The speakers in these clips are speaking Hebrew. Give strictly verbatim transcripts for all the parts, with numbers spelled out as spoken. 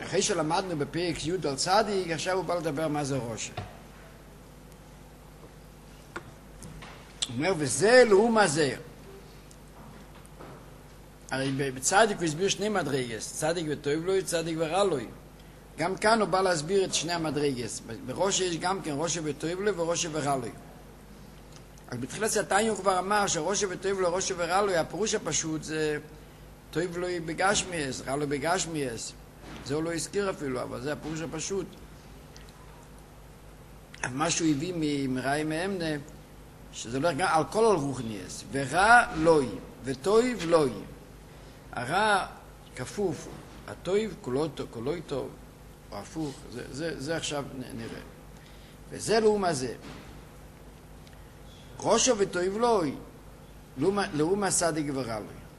אחרי שלמדנו בפרק י' על צדיק, עכשיו הוא בא לדבר מה זה רושם. הוא אומר, וזה לעומת זה. הרי בצדיק הוא הסביר שני מדרגס, צדיק וטוב לו, צדיק ורע לו. גם כאן הוא בא להסביר את שני המדרגס. בראש יש גם כן ראש וטוב לו וראש ורע לו. אז בתחילת סתניה הוא כבר אמר שראש וטוב לו, ראש ורע לו, הפירוש הפשוט זה טוב לו בגשמיאס, רע לו בגשמיאס. זה הוא לא הזכיר אפילו, אבל זה הפירוש הפשוט. אבל מה שהוא הביא מראי מאמנה, שזה הולך גם על כל הרוחניאס, ורע לא יהיה, וטוב לא יהיה. הרע כפוף, הטוב כולו, כולו טוב, או הפוך, זה, זה, זה עכשיו נראה. וזה לעומת זה. ראשו וטוב לא יהיה, לעומת צדיק ורע לא יהיה.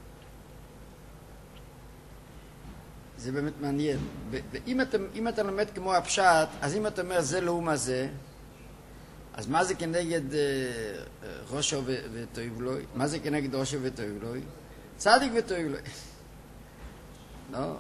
זה באמת מעניין. ואם אתה, אם אתה לומד כמו הפשט, אז אם אתה אומר זה לעומת זה, אז מה זה כנגד אה, ראשו וטוב לו? מה זה כנגד ראשו וטוב לו? צדיק וטוב לו. לא.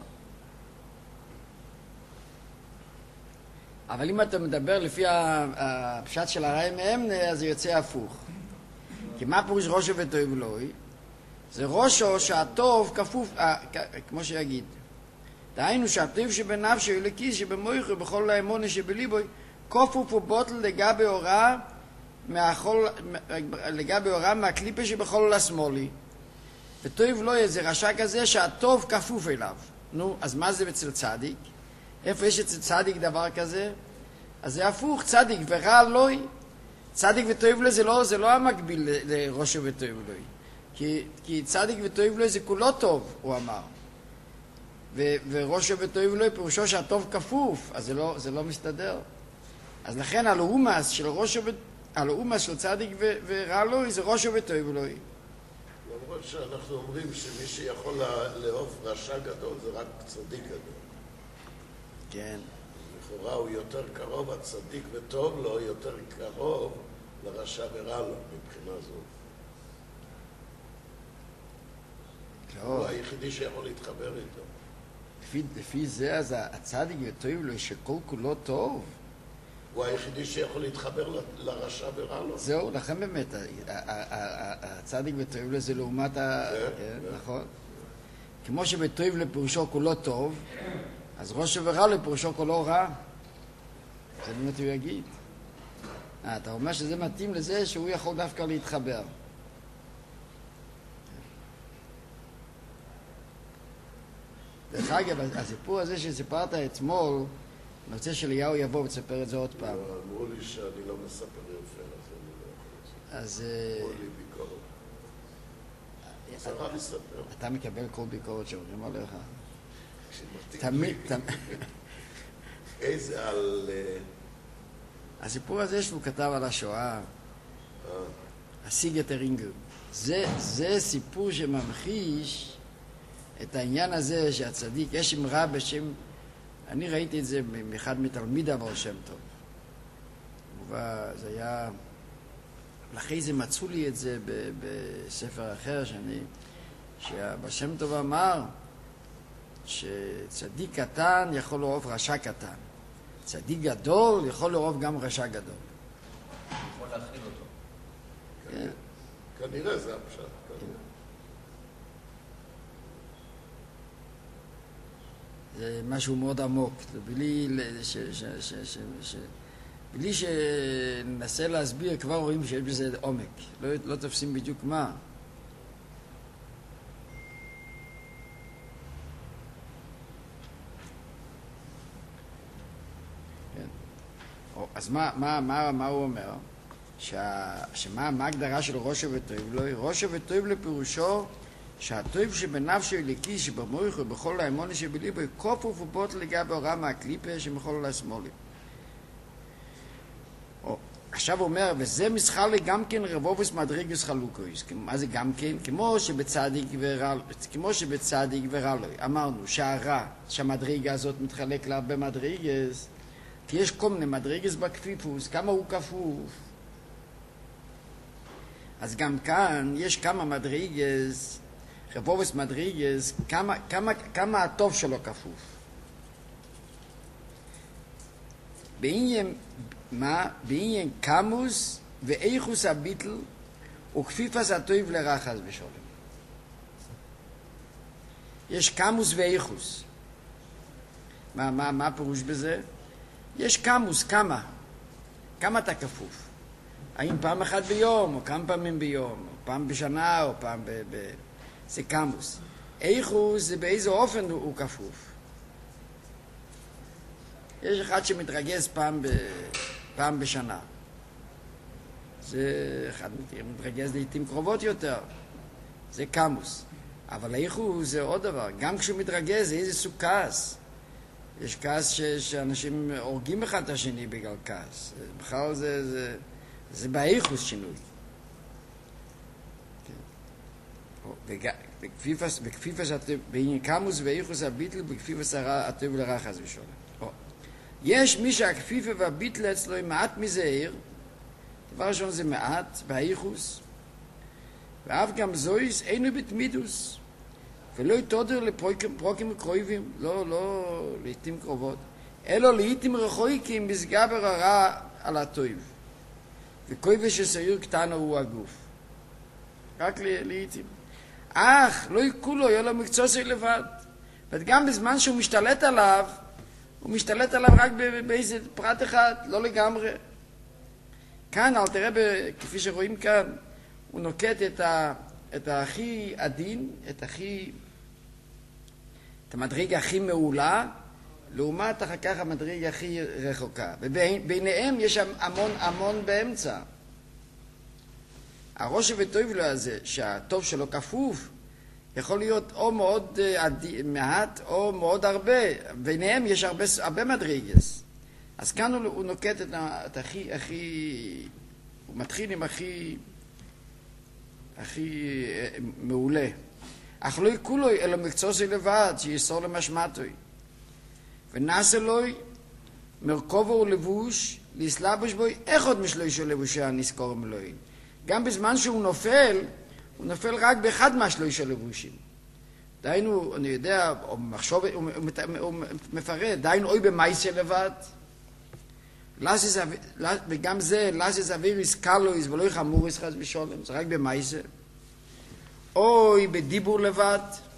אבל אם אתה מדבר לפי הפשט של הראי מאמנה, אז זה יוצא הפוך. כי מה פירוש ראשו וטוב לו? זה ראשו שהטוב כפוף, אה, כמו שיגיד. דהיינו שהטוב שבנפשו אלוקי שבמוחו בכל האמונה שבליבוי כפוף ובוטל לגבי הוראה מהחול, לגבי הוראה מהקליפה שבכל השמאלי. וטוב לא יהיה זה רשע כזה שהטוב כפוף אליו. נו, אז מה זה אצל צדיק? איפה יש אצל צדיק דבר כזה? אז זה הפוך, צדיק ורע לא יהיה. צדיק וטוב לו זה לא, זה לא המקביל לראשו וטוב לו. כי, כי צדיק וטוב לו זה כולו טוב, הוא אמר. ו, וראשו וטוב לו פירושו שהטוב כפוף, אז זה לא, זה לא מסתדר. אז לכן הלאומס של ראשו, הלאומס של צדיק ו, ורע לו זה ראשו וטוב לו. למרות שאנחנו אומרים שמי שיכול לאהוב רשע גדול זה רק צדיק גדול. כן. לכאורה הוא יותר קרוב, הצדיק וטוב לו יותר קרוב לרשע ורע לו מבחינה זו. לא. הוא היחידי שיכול להתחבר איתו. לפי, לפי זה אז הצדיק וטוב לו שכל כולו טוב. הוא היחידי שיכול להתחבר ל- לרשע ורע לו. זהו, לכן באמת, הצדיק וטוב לו זה לעומת ה... כן, כן, כן. נכון. כמו שבטוב לו פירושו כולו טוב, אז ראשו ורע לו פירושו כולו רע. זה באמת הוא יגיד. אה, אתה אומר שזה מתאים לזה שהוא יכול דווקא להתחבר. דרך אגב, הסיפור הזה שסיפרת אתמול, אני רוצה שאליהו יבוא ותספר את זה עוד פעם. אמרו לי שאני לא מספר יופי, אז אני לא יכול לספר. אז... אמרו לי ביקורת. צריך לספר. אתה מקבל כל ביקורת שאומרים עליך. כשמתאים תמיד, לי. תמיד. איזה על... הסיפור הזה שהוא כתב על השואה, הסיגה טרינגו, זה, זה סיפור שממחיש את העניין הזה שהצדיק, יש אמרה בשם, אני ראיתי את זה מאחד מתלמידיו בעל שם טוב. זה היה, אחרי זה מצאו לי את זה ב, בספר אחר, שאני, שהבעל שם טוב אמר שצדיק קטן יכול לאהוב רשע קטן. צדיק גדול יכול לאהוב גם רשע גדול. יכול להכיל אותו. כן. כנראה זה הפשט. זה משהו מאוד עמוק. בלי, ש, ש, ש, ש, ש, בלי שננסה להסביר, כבר רואים שיש בזה עומק. לא, לא תופסים בדיוק מה. אז מה, מה, מה, מה הוא אומר? שה, שמה, מה ההגדרה של ראשו וטוב לו? ראשו וטוב לו פירושו שהטוב שבנפשו אלוקי שבמוח ובכל האמונה שבליבו כפוף ובוטל לגבי הוראה מהקליפה שמכל השמאלי. עכשיו הוא אומר, וזה מסחר לי גם כן רבובוס מדרגס חלוקויס. מה זה גם כן? כמו שבצדיק ורע, כמו שבצדיק ורע לו. אמרנו שהרע, שהמדרגה הזאת מתחלק להרבה מדרגס, כי יש כל מיני מדרגס בכפיפוס, כמה הוא כפוף. אז גם כאן יש כמה מדרגס, רבובוס מדרגס, כמה, כמה, כמה הטוב שלו כפוף. בעניין, מה? בעניין קמוס ואיכוס הביטל וכפיפס הטוב לרחס בשולם. יש קמוס ואיכוס. מה, מה, מה הפירוש בזה? יש קמוס, כמה. כמה אתה כפוף? האם פעם אחת ביום, או כמה פעמים ביום, או פעם בשנה, או פעם ב... ב... זה קמוס. איכוס זה באיזה אופן הוא, הוא כפוף. יש אחד שמתרגז פעם, ב... פעם בשנה. זה אחד מתרגז לעתים קרובות יותר. זה קמוס. אבל איכוס זה עוד דבר. גם כשהוא מתרגז זה איזה סוג כעס. יש כעס ש... שאנשים הורגים אחד את השני בגלל כעס. בכלל זה, זה, זה באיכוס שינוי. בכפיפס, בכפיפס הטוב, בעניין קמוס ואיכוס הביטל, בכפיפס הטוב לרחס בשולם. יש מי שהכפיפה והביטל אצלו היא מעט מזהיר, דבר ראשון זה מעט, באיכוס, ואף גם זויס אינו בתמידוס, ולא יתודר לפרוקים קרובים, לא, לא לעתים קרובות, אלא לעתים רחוקים מסגבר הרע על הטוב, וכויבש שסעיר קטנו הוא הגוף. רק לעתים. אך, לא יקולו, יהיה לו מקצוע שלי לבד. וגם בזמן שהוא משתלט עליו, הוא משתלט עליו רק באיזה פרט אחד, לא לגמרי. כאן, אל תראה, כפי שרואים כאן, הוא נוקט את, ה, את הכי עדין, את הכי, את המדרגה הכי מעולה, לעומת אחר כך המדרגה הכי רחוקה. וביניהם יש המון המון באמצע. הראש וטוב לו הזה, שהטוב שלו כפוף, יכול להיות או מאוד עדי, מעט או מאוד הרבה. ביניהם יש הרבה, הרבה מדרגס. אז כאן הוא, הוא נוקט את, את הכי, הכי, הוא מתחיל עם הכי, הכי מעולה. אך לא יקולו אלא מקצוע זה לבד, שיסור למשמעתוי. ונעשה לוי מרכובו ולבוש, להסלבש בו איך עוד משלוי של לבושי הנזכור מלואי. גם בזמן שהוא נופל, הוא נופל רק באחד מהשלוי של לבושים. דיינו, אני יודע, או מחשוב, הוא, הוא, הוא מפרט, דיינו אוי במייסה לבד, לסס, וגם זה, לסס אוויריס קלויס ולא חמוריס חס בשולם, זה רק במייסה. אוי בדיבור לבד,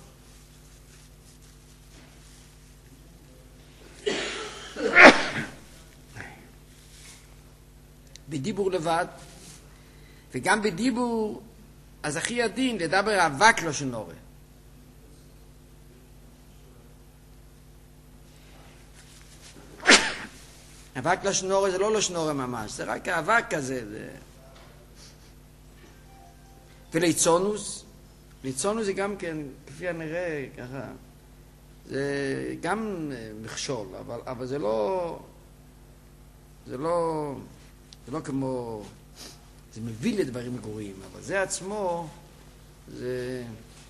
בדיבור לבד, וגם בדיבור, אז הכי עדין, לדבר אבק לא שנורא. אבק לא שנורא זה לא לא שנורא ממש, זה רק האבק כזה. זה... וליצונוס, ליצונוס זה גם כן, כפי הנראה, ככה, זה גם מכשול, אבל, אבל זה לא, זה לא, זה לא כמו... זה מביא לדברים גרועים, אבל זה עצמו, זה...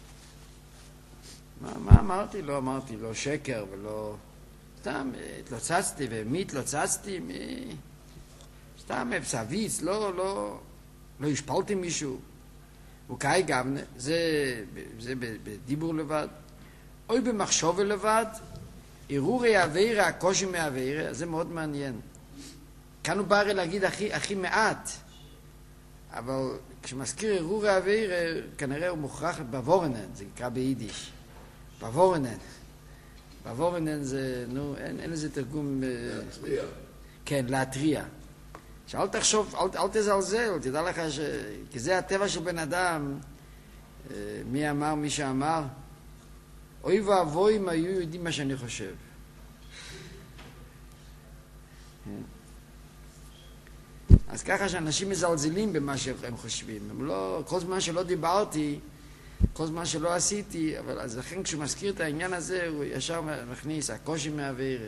מה, מה אמרתי? לא אמרתי, לא שקר ולא... סתם, התלוצצתי, ומי התלוצצתי? מי... סתם, פסביץ, לא, לא... לא השפלתי מישהו. וכאי גם, זה, זה בדיבור לבד. אוי במחשוב לבד, עירורי אווירה, הקושי מאווירה, זה מאוד מעניין. כאן הוא בא להגיד הכי, הכי מעט. אבל כשמזכיר ערעור האוויר, כנראה הוא מוכרח בוורנן, זה נקרא ביידיש. בוורנן. בוורנן זה, נו, אין, אין איזה תרגום... להתריע. כן, להתריע. שאל תחשוב, אל, אל תזלזל, תדע לך ש... כי זה הטבע של בן אדם. מי אמר, מי שאמר, אוי ואבוי אם היו יודעים מה שאני חושב. אז ככה שאנשים מזלזלים במה שהם חושבים. הם לא, כל זמן שלא דיברתי, כל זמן שלא עשיתי, אבל אז לכן כשהוא מזכיר את העניין הזה, הוא ישר מכניס, הקושי מהווירה.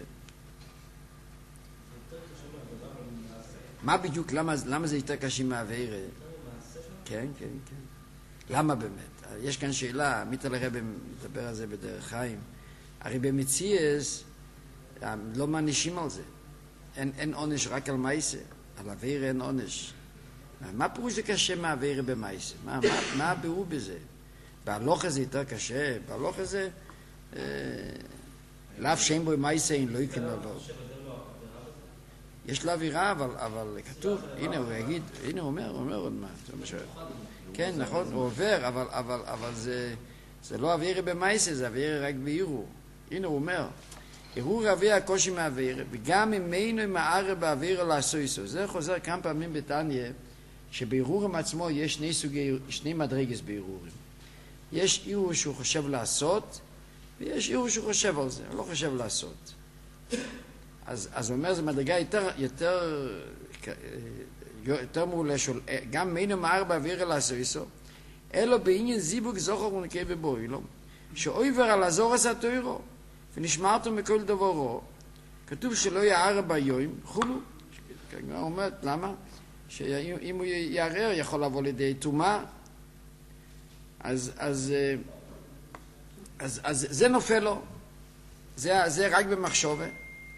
מה בדיוק, למה, למה זה יותר קשה מהווירה? כן, כן, כן. למה באמת? יש כאן שאלה, מיטל הרב מדבר על זה בדרך חיים. הרי במציאס לא מענישים על זה. אין, אין עונש רק על מייסה. על הווירה אין עונש. מה פירוש זה קשה מהווירה במייסה? מה, מה, מה הביאו בזה? בהלוך הזה יותר קשה. בהלוך הזה, אה, לאף שם בו מייסה אין לא יקנו לו. יש לו אווירה, אבל, אבל כתוב, הנה הוא יגיד, הנה הוא אומר, הוא אומר עוד מה, זה מה ש... כן, נכון, הוא עובר, אבל, אבל, אבל זה, זה לא אווירה במייסה, זה אווירה רק בעירור. הנה הוא אומר, עירור אווירה הקושי מהאווירה, וגם ממנו עם הערה באווירה לעשו איסו. זה חוזר כמה פעמים בתניא, שבעירורים עצמו יש שני סוגי, שני מדרגס בעירורים. יש עירור שהוא חושב לעשות, ויש עירור שהוא חושב על זה, הוא לא חושב לעשות. אז, אז הוא אומר, זו מדרגה יותר, יותר, יותר מעולה, גם מינו מער באווירה לעשו איסו, אלו בעניין זיבוק זוכר ונקי ובוי, לא? שאויבר על הזור עשה תוירו, ונשמרתו מכל דברו, כתוב שלא יערה ביום, חולו. הוא אומר, למה? שאם הוא יערער, יכול לבוא לידי תומה, אז, אז, אז, אז זה נופל לו. זה, זה רק במחשבה.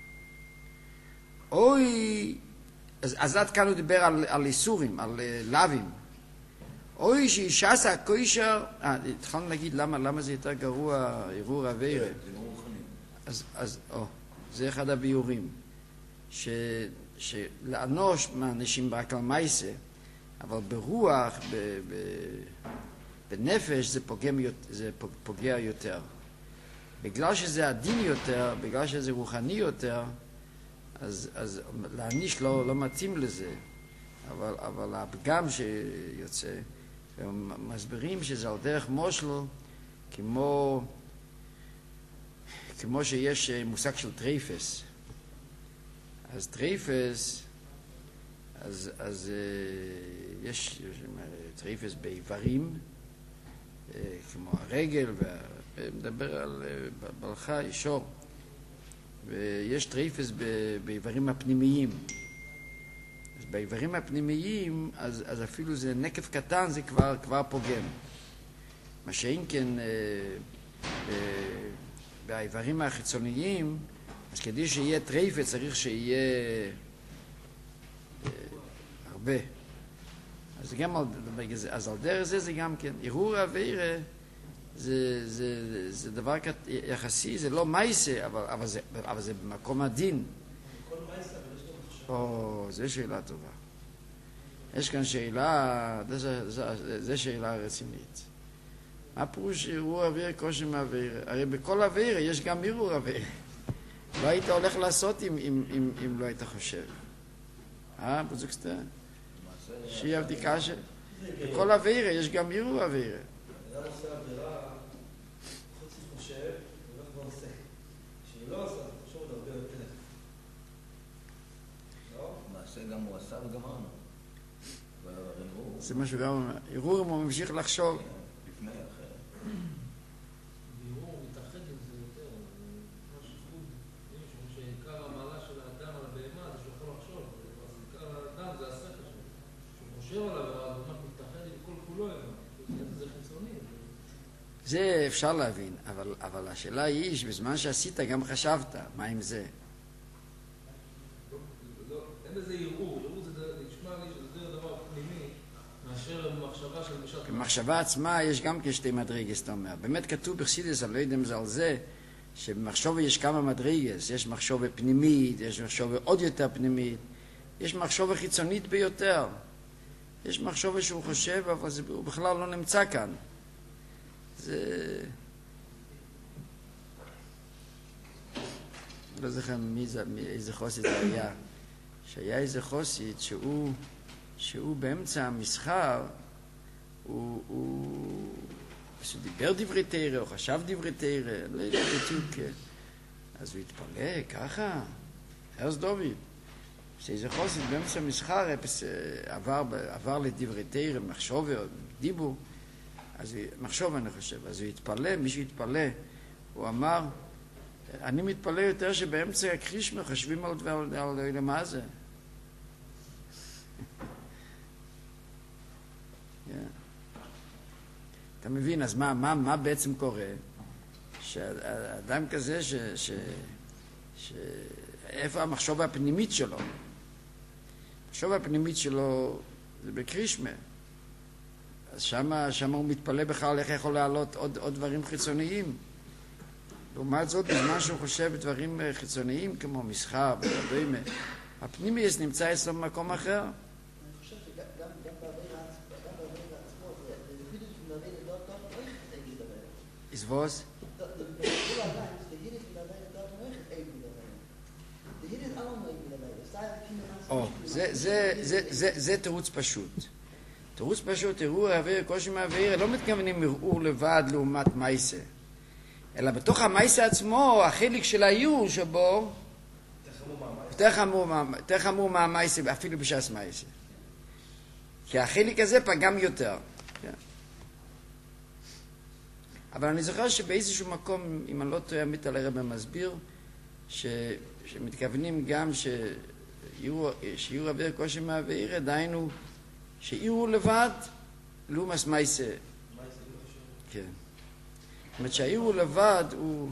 אוי, אז, אז עד כאן הוא דיבר על, על איסורים, על לווים. אוי, שאישה עשה כושר, אה, התחלנו להגיד למה, למה זה יותר גרוע, ערעור אווירה. זה לא רוחני. אז, אז, או, זה אחד הביורים. ש, שלאנוש מענישים רק על מייסה, אבל ברוח, ב, ב, בנפש זה פוגע, זה פוגע יותר. בגלל שזה עדין יותר, בגלל שזה רוחני יותר, אז, אז להעניש לא, לא מתאים לזה. אבל, אבל הפגם שיוצא, הם מסבירים שזה על דרך מושל, כמו, כמו שיש מושג של טרייפס. אז טרייפס, אז, אז יש, יש טרייפס באיברים, כמו הרגל, ומדבר על בלחה, אישור. ויש טרייפס באיברים הפנימיים. אז באיברים הפנימיים, אז, אז אפילו זה נקב קטן, זה כבר, כבר פוגם. מה שאין כן, אה, אה, באיברים החיצוניים, אז כדי שיהיה טרייפס צריך שיהיה אה, הרבה. אז גם על, אז על דרך זה זה גם כן. ערעור האווירה זה, זה, זה דבר יחסי, זה לא מייסה, אבל, אבל, זה, אבל זה במקום הדין. כל מייסה, אבל יש גם מחשב. או, זו שאלה טובה. יש כאן שאלה, זו שאלה רצינית. מה פירוש ערעור אוויר קושי מאוויר? הרי בכל אוויר יש גם ערעור אוויר. לא היית הולך לעשות אם, אם, אם, אם לא היית חושב. אה, בוזוקסטר? שהיא הבדיקה של... בכל אוויר יש גם ערעור אוויר. אדם עושה עבירה, חוץ מחושב, ולא כבר עושה. כשהיא לא עושה, חושב עוד הרבה יותר. לא? מעשה גם הוא עשה וגם אמרנו. זה משהו גם אומר. ערעור הוא ממשיך לחשוב. לפני אחר. בערעור מתאחד עם זה יותר. מה שחוד, משום שעיקר המעלה של האדם על הבהמה זה שהוא יכול לחשוב. אז עיקר האדם זה השכל שלו. שהוא חושב על העבירה, אז הוא מתאחד עם כל כולו. זה חיצוני. זה אפשר להבין, אבל, אבל השאלה היא שבזמן שעשית גם חשבת, מה עם זה? לא, לא, אין בזה ערעור. ערעור זה נשמע לי שזה יותר דבר פנימי מאשר במחשבה של בשעת... במחשבה עצמה יש גם כשתי מדרגס, אתה אומר. באמת כתוב בחסידות, אני לא יודע אם זה על זה, שבמחשבה יש כמה מדרגס. יש מחשבה פנימית, יש מחשבה עוד יותר פנימית, יש מחשבה חיצונית ביותר. יש מחשבה שהוא חושב, אבל זה, הוא בכלל לא נמצא כאן. זה... לא זוכר מי זה, מי, איזה חוסית זה היה. שהיה איזה חוסית שהוא, שהוא באמצע המסחר, הוא, הוא, הוא דיבר דברי תירה, הוא חשב דברי תירה, לא יודע בדיוק. אז הוא התפלא, ככה, הרס דוד. שאיזה חוסית באמצע המסחר עבר, עבר לדברי תירה, מחשוב דיבור. אז מחשוב אני חושב, אז הוא התפלא, מישהו התפלא, הוא אמר, אני מתפלא יותר שבאמצע הקרישמה חשבים על דבר, על, על מה זה. yeah. אתה מבין, אז מה, מה, מה בעצם קורה? שאדם כזה, ש, ש, ש, איפה המחשוב הפנימית שלו? המחשוב הפנימית שלו זה בקרישמה. אז שמה, שמה הוא מתפלא בכלל איך יכול לעלות עוד, עוד דברים חיצוניים. לעומת זאת, בזמן שהוא חושב דברים חיצוניים כמו מסחר וכדומה, הפנימיוס נמצא אצלו במקום אחר. אני חושב שגם גם בעבירה גם בעבירה עצמו, זה חידוש מלווה לדעת דעת מועכת אין לדבר. Ist was? בכל העניין, זה חידוש מלווה לדעת מועכת אין לדבר. זה חידוש אלון אין לדבר. זה היה כאילו... או, זה, זה, זה, זה, זה תירוץ פשוט. תירוץ פשוט, ערעור העביר, קושי מהעביר, לא מתכוונים ערעור לבד לעומת מייסה. אלא בתוך המייסה עצמו, החלק של הערעור שבו, יותר חמור מהמייסה, אפילו בשעס מייסה. כי החלק הזה פגם יותר. כן. אבל אני זוכר שבאיזשהו מקום, אם אני לא טועה, עמית על הרב מסביר, ש, שמתכוונים גם שיעור עביר קושי מהעביר, דהיינו, שעירו לבד, לעומס מייסה. כן. זאת אומרת שהעירו לבד הוא...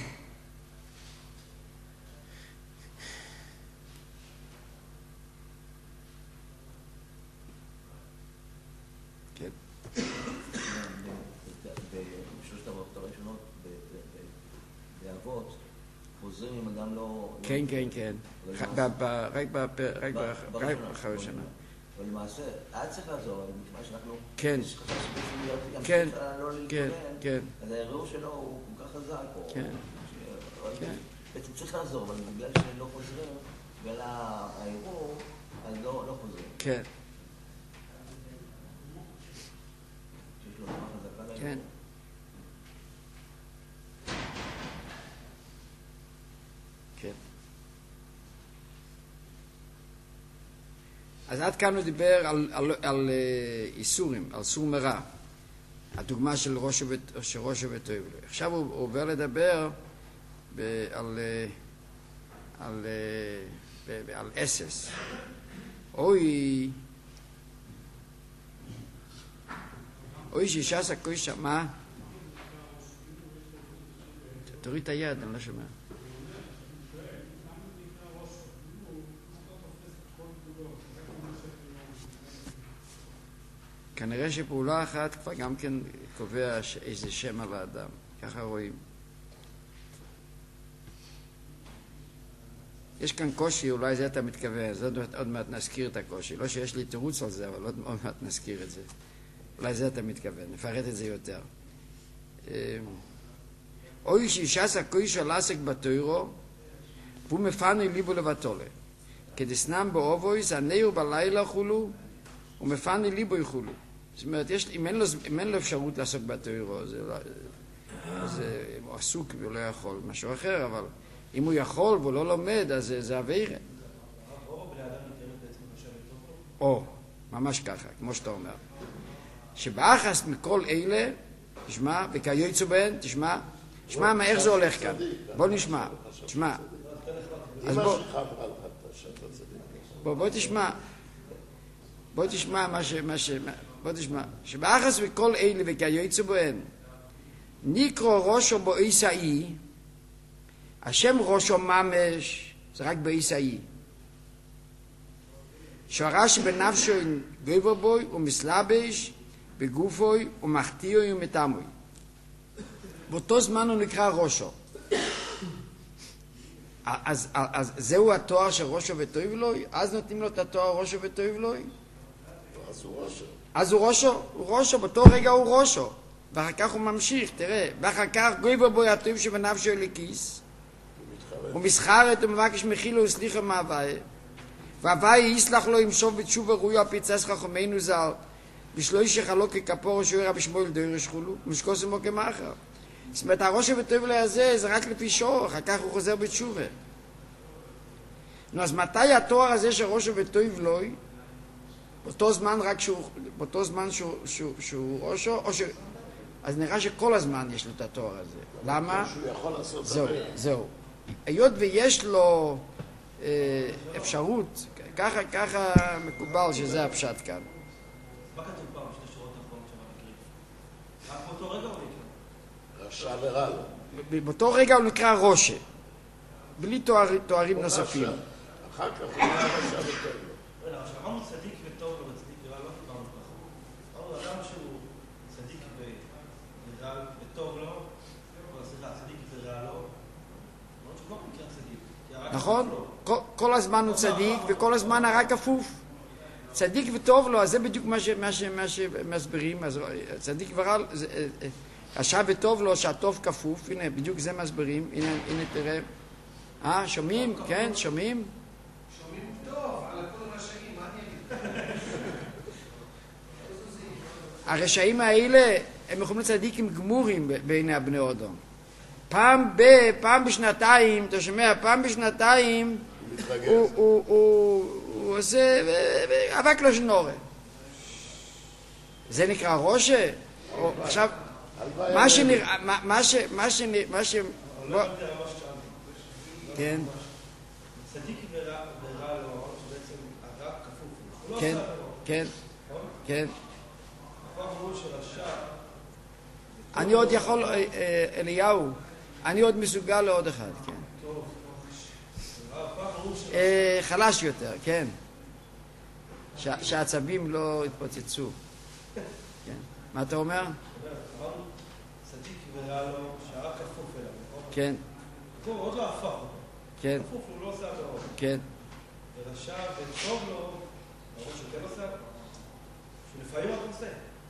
כן. בשלושת הברכות הראשונות באבות, חוזרים אם אדם לא... כן, כן, כן. רק באחרי שנה. אבל למעשה, היה צריך לעזור, אבל מכיוון שאנחנו... כן. יש חשש שבשביל להיות גם כן. לא כן, להתכונן, כן. אז הערעור שלו הוא כל כך חזק, או... כן. כן. בעצם צריך לעזור, אבל בגלל שלא חוזרים, בגלל הערעור, אז לא חוזרים. כן. שיש לו זמן חזקה לערעור. כן. כן. אז עד כאן הוא דיבר על, על, על uh, איסורים, על סור מרע. הדוגמה של ראשו ותועב לו. עכשיו הוא, הוא עובר לדבר ב, על, uh, על, uh, ב, ב, על אסס. אוי, אוי שאישה סקוי שמה. תוריד את היד, אני לא שומע. כנראה שפעולה אחת כבר גם כן קובע איזה שם על האדם. ככה רואים. יש כאן קושי, אולי זה אתה מתכוון, אז עוד, עוד מעט נזכיר את הקושי. לא שיש לי תירוץ על זה, אבל עוד, עוד מעט נזכיר את זה. אולי זה אתה מתכוון, נפרט את זה יותר. אוי שאישה סקוי של עסק בתוירו, והוא מפני ליבו לבטולה. כדסנם באובויס, הנאו בלילה חולו, ומפני ליבו יחולו. זאת אומרת, יש, אם, אין לו, אם אין לו אפשרות לעסוק בתוירו, זה, זה, הוא עסוק והוא לא יכול, משהו אחר, אבל אם הוא יכול והוא לא לומד, אז זה, זה עבירה. או, ממש ככה, כמו שאתה אומר. שבאחס מכל אלה, תשמע, וכיוצא בהן, תשמע, תשמע מה, איך זה הולך כאן. בוא נשמע, תשמע. אז בוא, בוא, בוא תשמע. בוא תשמע מה ש... מה ש... בוא תשמע. שבאחס מכל אלה וכיוצא בהן, נקרא ראשו באיסאי, השם ראשו ממש, זה רק באיסאי. שרש בנפשו גבר בוי ומסלבש בגופוי ומחטיאוי ומתאמוי. באותו זמן הוא נקרא ראשו. אז, אז זהו התואר של ראשו וטוב לוי? אז נותנים לו את התואר ראשו וטוב לוי? אז הוא ראשו. אז הוא ראשו, הוא ראשו, באותו רגע הוא ראשו. ואחר כך הוא ממשיך, תראה. ואחר כך גויבר בוי הטוב שבנפשו אליקיס. הוא מסחרת ומבקש מחילו וסליחה מהוויה. והווי יסלח לו עם שוב בתשובה רואי הפיצס חכמנו ז"ל בשלוש חלוק ככפור שוי רבי שמואל דרש חולו ומשקוס עמו כמאחר. זאת אומרת, הראש וטוב לי הזה זה רק לפי שור, אחר כך הוא חוזר בתשובה. נו, אז מתי התואר הזה של ראש וטוב לוי? באותו זמן רק שהוא, באותו זמן שהוא, שהוא, שהוא ראשו, או ש... אז נראה שכל הזמן יש לו את התואר הזה. למה? שהוא יכול לעשות זהו, דבר. זהו. היות ויש לו אה, אפשרות, ככה, ככה מקובל שזה הפשט כאן. מה כתוב פעם שתי שורות האחרונות שם מקריב? רק באותו רגע הוא נקרא? רשע ורע לו. באותו רגע הוא נקרא ראשה, בלי תואר, תוארים נוספים. רשע. אחר כך הוא נקרא רשע וטוב לו. רגע, עכשיו אמרנו צדיק וטוב לו וצדיק ורע לא קיבלנו ככה. אמרנו אדם שהוא צדיק ורע וטוב לו, סליחה, צדיק ורע לו, אמרנו שהוא לא נקרא צדיק. נכון? כל, כל הזמן הוא צדיק וכל הזמן הרע כפוף. צדיק וטוב לו, אז זה בדיוק מה, ש, מה, ש, מה שמסבירים. אז צדיק ורע, רשע וטוב לו שהטוב כפוף, הנה בדיוק זה מסבירים, הנה, הנה תראה. אה, שומעים? כן, שומעים? שומעים טוב על הכל הרשעים, מה אני אגיד? הרשעים האלה הם יכולים לצדיקים גמורים בעיני הבני אדם. פעם ב, פעם בשנתיים, אתה שומע, פעם בשנתיים הוא, הוא, הוא, הוא עושה אבק לשנורה. זה נקרא ראשה? עכשיו, מה שנראה, מה, מה ש... מה ש... מה ש... בוא... כן. צדיק ורע לו, שבעצם הרע כפוף. כן, כן, כן. אני עוד יכול, אליהו, אני עוד מסוגל לעוד אחד, כן. חלש יותר, כן. שהעצבים לא התפוצצו. מה אתה אומר? צדיק ורע לו, שהרע כפוף אליו. כן. הוא עוד לא הפך אותו. כן. כפוף הוא לא עושה עבירות. כן. ורשע וטוב לו, ברור שכן עושה, שלפעמים רק עושה.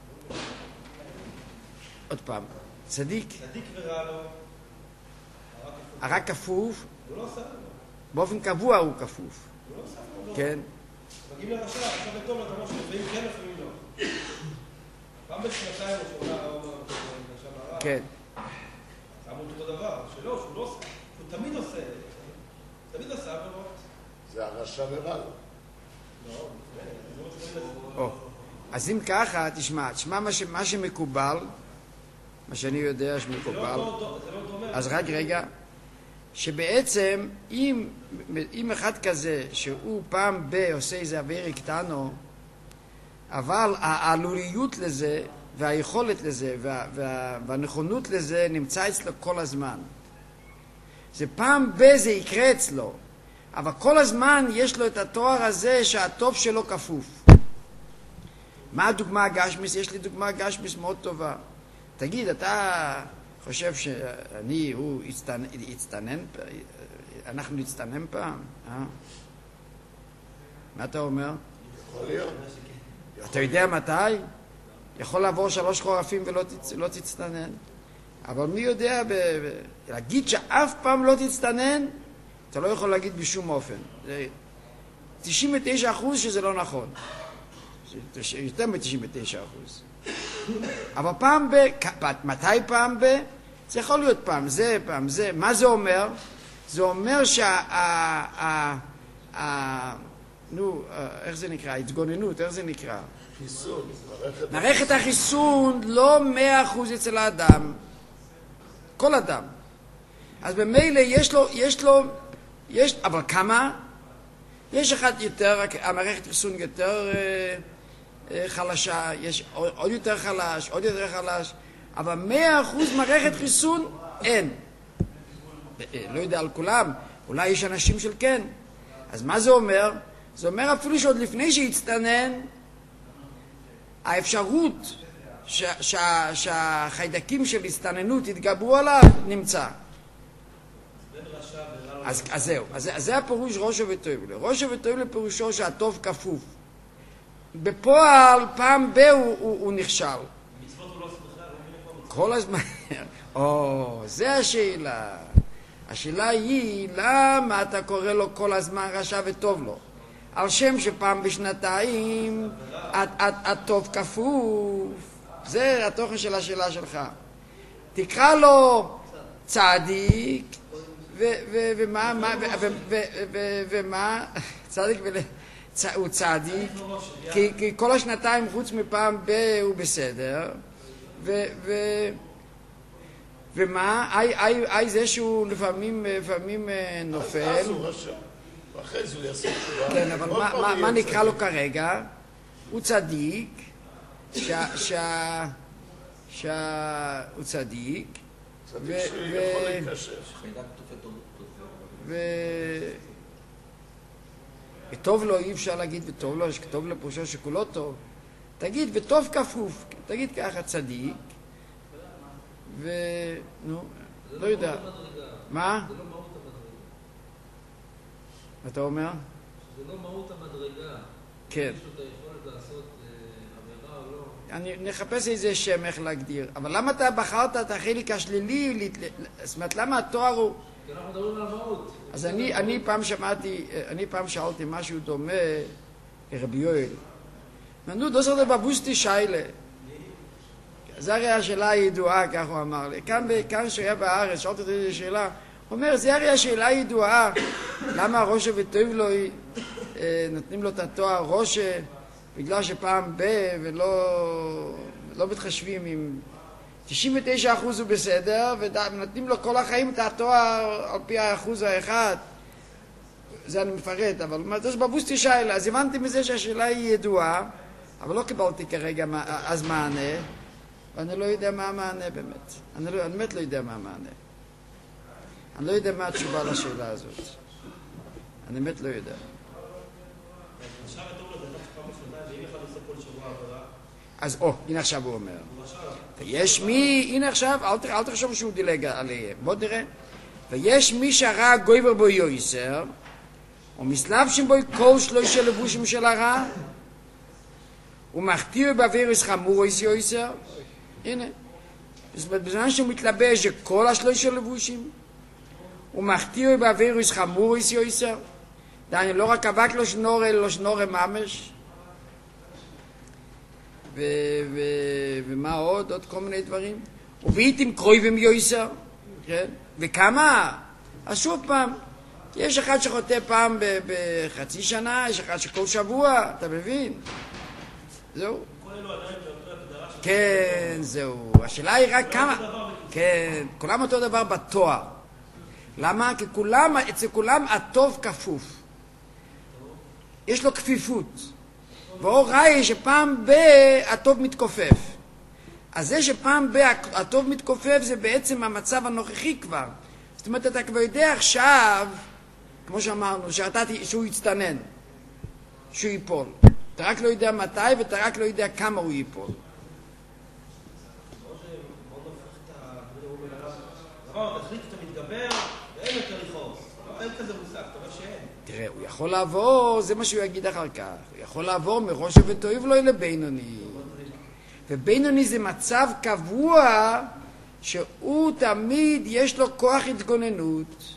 עוד פעם, צדיק, צדיק ורע לו, הרע כפוף, הוא לא עושה עבירות. באופן קבוע הוא כפוף. הוא לא עושה עבירות. כן. מגיעים לרשע, רשע וטוב לו, אתה אומר שלפעמים כן, לפעמים לא. פעם בשנתיים הוא שומע רשע והרע. כן. אמרו אותו דבר, שלא, שהוא לא עושה, שהוא תמיד עושה, תמיד עושה עבירות. זה הרשע ורע לו. לא, זה לא מצליח. אז אם ככה, תשמע, תשמע מה, ש, מה שמקובל, מה שאני יודע שמקובל, אז רק רגע, שבעצם אם, אם אחד כזה שהוא פעם ב עושה איזה עבירה קטנה, אבל העלוליות לזה והיכולת לזה וה, וה, והנכונות לזה נמצא אצלו כל הזמן. זה פעם ב זה יקרה אצלו, אבל כל הזמן יש לו את התואר הזה שהטוב שלו כפוף. מה הדוגמה הגשמיס? יש לי דוגמה גשמיס מאוד טובה. תגיד, אתה חושב שאני, הוא הצטנן, אנחנו נצטנן פעם? אה? מה אתה אומר? יכול להיות. אתה יודע מתי? יכול לעבור שלוש חורפים ולא תצ... לא תצטנן. אבל מי יודע, ב... ב... להגיד שאף פעם לא תצטנן, אתה לא יכול להגיד בשום אופן. זה תשעים ותשעה אחוז שזה לא נכון. יותר מ-תשעים ותשעה אחוז. אבל פעם ב... מתי פעם ב? זה יכול להיות פעם זה, פעם זה. מה זה אומר? זה אומר שה... ה... ה... נו, איך זה נקרא? התגוננות, איך זה נקרא? חיסון. מערכת החיסון לא מאה אחוז אצל האדם. כל אדם. אז במילא יש לו, יש לו, יש, אבל כמה? יש אחד יותר, המערכת חיסון יותר אה, אה, חלשה, יש עוד, עוד יותר חלש, עוד יותר חלש, אבל מאה אחוז מערכת חיסון אין. לא יודע על כולם, אולי יש אנשים של כן. אז מה זה אומר? זה אומר אפילו שעוד לפני שהצטנן, האפשרות ש, ש, שהחיידקים של הסתננות יתגברו עליו נמצא. אז, אז זהו, אז, אז זה הפירוש ראשה וטויבלה. ראשה וטויבלה פירושו שהטוב כפוף. בפועל פעם ב הוא, הוא, הוא נכשל. מצוות הוא לא עושה בכלל, כל הזמן. או, זה השאלה. השאלה היא, למה אתה קורא לו כל הזמן רשע וטוב לו? על שם שפעם בשנתיים הטוב כפוף. זה התוכן של השאלה שלך. תקרא לו צדיק, ומה, ומה, צדיק, הוא צדיק, כי כל השנתיים חוץ מפעם ב הוא בסדר, ומה, אי זה שהוא לפעמים נופל. אז הוא רשע. ואחרי זה הוא יעשה תשובה. כן, אבל מה נקרא לו כרגע? הוא צדיק, שהוא צדיק, צדיק שיכול להיקשר. וטוב לו אי אפשר להגיד וטוב לו, שטוב לו פירושו שכולו טוב. תגיד וטוב כפוף, תגיד ככה צדיק, ונו, לא יודע. מה? אתה אומר? שזה לא מהות המדרגה. כן. יש לו את היכולת לעשות אה, עבירה או לא. אני נחפש איזה שם איך להגדיר. אבל למה אתה בחרת את החלק השלילי? זאת אומרת, למה התואר הוא... כי אנחנו מדברים על המהות. אז אני, אני פעם שמעתי, אני פעם שאלתי משהו דומה לרבי יואל. נו, דוסר דבבוסטי שיילה. זו הרי השאלה הידועה, כך הוא אמר לי. כאן, כאן שהיה בארץ, שאלתי את איזו שאלה, הוא אומר, זה הרי השאלה הידועה, למה ראשה וטוב לו, נותנים לו את התואר ראשה, בגלל שפעם ב, ולא לא מתחשבים עם... תשעים ותשעה אחוז הוא בסדר, ונותנים לו כל החיים את התואר על פי האחוז האחד. זה אני מפרט, אבל הוא אומר, זה בבוסטי שיילה. אז הבנתי מזה שהשאלה היא ידועה, אבל לא קיבלתי כרגע אז מענה, ואני לא יודע מה המענה באמת. אני, לא, אני באמת לא יודע מה המענה. אני לא יודע מה התשובה לשאלה הזאת. אני באמת לא יודע. עכשיו הטוב לזה, אתה פעם בשנתיים, ואם אחד עושה כל שבוע עבירה? אז או, הנה עכשיו הוא אומר. ויש מי, הנה עכשיו, אל, אל תחשוב שהוא דילג עליהם. בוא תראה. ויש מי שהרע גויבר בו יויסר, ומסלבשים בו כל שלושה לבושים של הרע, ומכתיר באווירס חמוריס יויסר. הנה. זאת אומרת, בזמן שהוא מתלבש כל השלושה לבושים, ומכתיר באווירס חמוריס יויסר. דני, לא רק אבק לא שנור, אלא לא שנור ממש. ו- ו- ומה עוד? עוד כל מיני דברים. ובעיתים קרויבים יויסר. כן? וכמה? אז שוב פעם, יש אחד שחוטא פעם ב- בחצי שנה, יש אחד שכל שבוע, אתה מבין? זהו. כל אלו עדיין באותו הגדרה של... כן, זהו. השאלה היא רק כמה... כן, כולם אותו דבר בתואר. למה? כי כולם, אצל כולם הטוב כפוף. יש לו כפיפות. ואור ראי שפעם ב הטוב מתכופף. אז זה שפעם ב הטוב מתכופף זה בעצם המצב הנוכחי כבר. זאת אומרת, אתה כבר יודע עכשיו, כמו שאמרנו, שאתה, שהוא יצטנן, שהוא ייפול. אתה רק לא יודע מתי ואתה רק לא יודע כמה הוא ייפול. מאוד הופך את ה... אמרנו, תחליט שאתה מתגבר ואין יותר לכעוס. אין כזה מושג, אתה רואה שאין. תראה, הוא יכול לעבור, זה מה שהוא יגיד אחר כך, הוא יכול לעבור מראש ותואיב לו לבינוני. ובינוני זה מצב קבוע שהוא תמיד יש לו כוח התגוננות.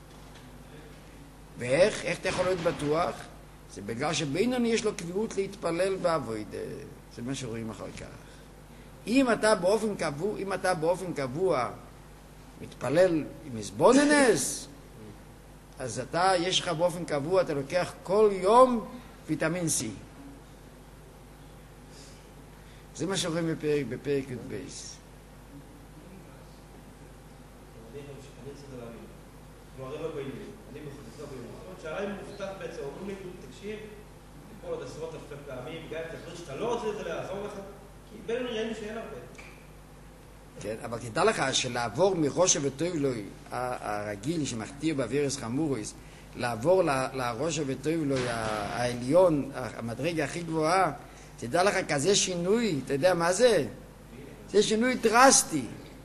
ואיך? איך אתה יכול להיות בטוח? זה בגלל שבינוני יש לו קביעות להתפלל בעבודה. זה מה שרואים אחר כך. אם אתה באופן קבוע, אם אתה באופן קבוע מתפלל עם הסבוננס, אז אתה, יש לך באופן קבוע, אתה לוקח כל יום ויטמין C. זה מה שרואים בפרק, בפרק י' בייס. אני רוצה להבין. כלומר, רבע בעילים. אני מחזיק רבע בעילים. זאת אומרת שהרעי מופתח בעצם, אומרים לי, תקשיב, כל עוד עשרות אלפי פעמים, גם אם תחליט שאתה לא רוצה את זה לעזור לך, כי בינינו ראינו שאין הרבה. כן, אבל תדע לך שלעבור מראש וטוב לוי, הרגיל שמכתיר באווירס חמוריס, לעבור לראש וטוב לוי, העליון, המדרגה הכי גבוהה, תדע לך כזה שינוי, אתה יודע מה זה? זה שינוי דרסטי.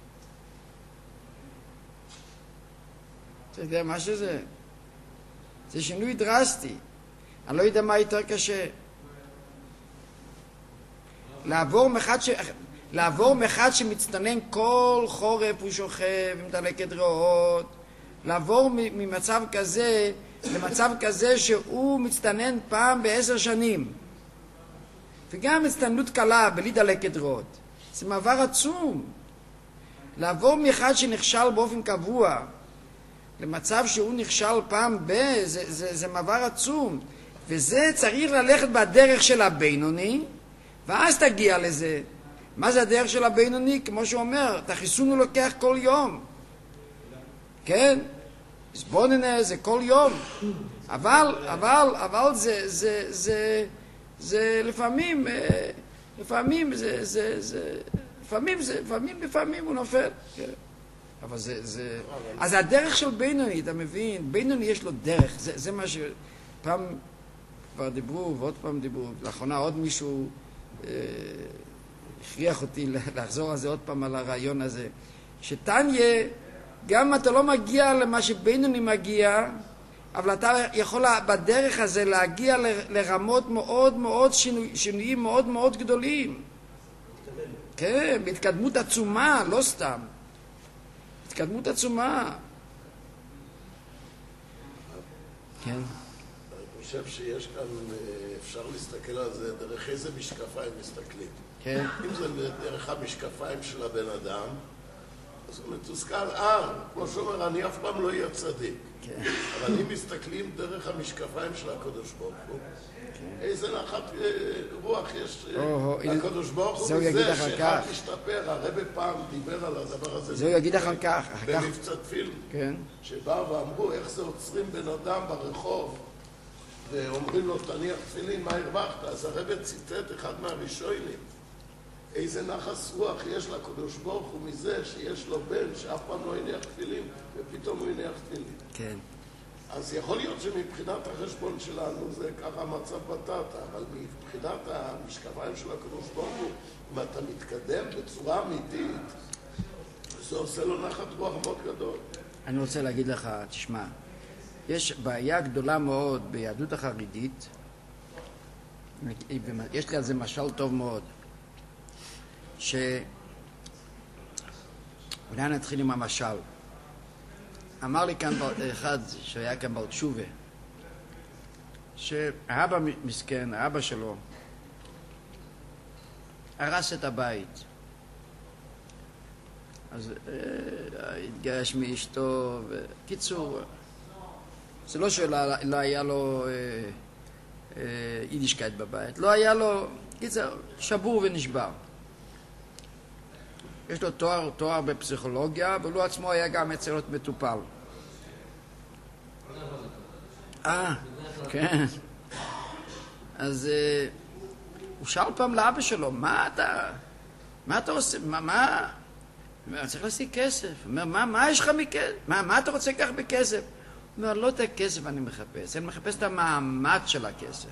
אתה יודע מה שזה? זה שינוי דרסטי. אני לא יודע מה יותר קשה. לעבור מחד ש... לעבור מאחד שמצטנן כל חורף הוא שוכב עם דלקת ריאות, לעבור ממצב כזה למצב כזה שהוא מצטנן פעם בעשר שנים, וגם מצטננות קלה בלי דלקת ריאות, זה מעבר עצום. לעבור מאחד שנכשל באופן קבוע למצב שהוא נכשל פעם ב, זה, זה, זה מעבר עצום, וזה צריך ללכת בדרך של הבינוני, ואז תגיע לזה. מה זה הדרך של הבינוני? כמו שהוא אומר, את החיסון הוא לוקח כל יום. כן? הסבוננה זה כל יום. אבל, אבל, אבל זה, זה, זה, זה לפעמים, לפעמים זה, זה, זה, לפעמים זה, לפעמים, לפעמים הוא נופל. כן? אבל זה, זה, אז הדרך של בינוני, אתה מבין? בינוני יש לו דרך. זה, זה מה שפעם כבר דיברו, ועוד פעם דיברו. לאחרונה עוד מישהו, הכריח אותי לחזור על זה עוד פעם, על הרעיון הזה, שתניה, גם אם אתה לא מגיע למה שבינוני מגיע, אבל אתה יכול בדרך הזה להגיע ל- לרמות מאוד מאוד שינוי, שינויים מאוד מאוד גדולים. כן, בהתקדמות עצומה, לא סתם. התקדמות עצומה. כן. אני חושב שיש כאן, אפשר להסתכל על זה דרך איזה משקפיים מסתכלים. כן. אם זה דרך המשקפיים של הבן אדם, אז הוא מתוסכל, אה, כמו שאומר, אני אף פעם לא אהיה צדיק. כן. אבל אם מסתכלים דרך המשקפיים של הקדוש ברוך הוא, איזה נחת אה, רוח יש או, אה, לקדוש ברוך הוא, זהו יגיד אחר שאחד כך. משתפר, הרבי פעם דיבר על הדבר הזה. זהו יגיד אחר כך. אחר כך. במבצע תפילין, כן. שבאו ואמרו איך זה עוצרים בן אדם ברחוב, ואומרים לו תניח תפילין, מה הרווחת? אז הרבי ציטט אחד מהראשונים. איזה נחס רוח יש לקדוש ברוך הוא מזה שיש לו בן שאף פעם לא הניח תפילין ופתאום הוא הניח תפילין. כן. אז יכול להיות שמבחינת החשבון שלנו זה ככה מצב בטטה, אבל מבחינת המשקפיים של הקדוש ברוך הוא, אם אתה מתקדם בצורה אמיתית, זה עושה לו נחת רוח מאוד גדול. אני רוצה להגיד לך, תשמע, יש בעיה גדולה מאוד ביהדות החרדית, יש לי על זה משל טוב מאוד, ש... אולי נתחיל עם המשל. אמר לי כאן אחד שהיה כאן בעל תשובה, שהאבא מסכן, האבא שלו, הרס את הבית. אז אה, התגרש מאשתו, וקיצור, זה לא שלא לא היה לו אה, אה, יידישקייט בבית, לא היה לו, קיצור, שבור ונשבר. יש לו תואר, תואר בפסיכולוגיה, אבל הוא עצמו היה גם אצל להיות מטופל. אה, כן. אז אה, הוא שאל פעם לאבא שלו, מה אתה, מה אתה עושה, מה, מה, אני צריך להשיג כסף. הוא אומר, מה, מה יש לך מכסף? מה, מה אתה רוצה כך בכסף? הוא אומר, לא את הכסף אני מחפש, אני מחפש את המעמד של הכסף.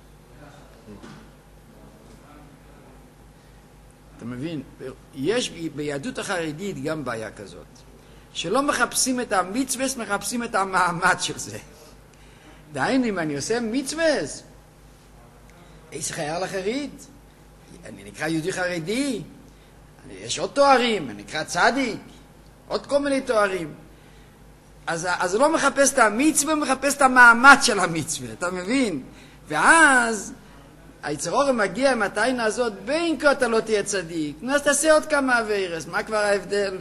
אתה מבין? יש ביהדות החרדית גם בעיה כזאת, שלא מחפשים את המצווה, מחפשים את המעמד של זה. דהיינו, אם אני עושה מצווה, איזה חייל לחרדי, אני נקרא יהודי חרדי, יש עוד תוארים, אני נקרא צדיק, עוד כל מיני תוארים. אז, אז הוא לא מחפש את המצווה, הוא מחפש את המעמד של המצווה, אתה מבין? ואז היצר אור מגיע עם התיינה הזאת, בין כה אתה לא תהיה צדיק, נו אז תעשה עוד כמה עבירות, מה כבר ההבדל?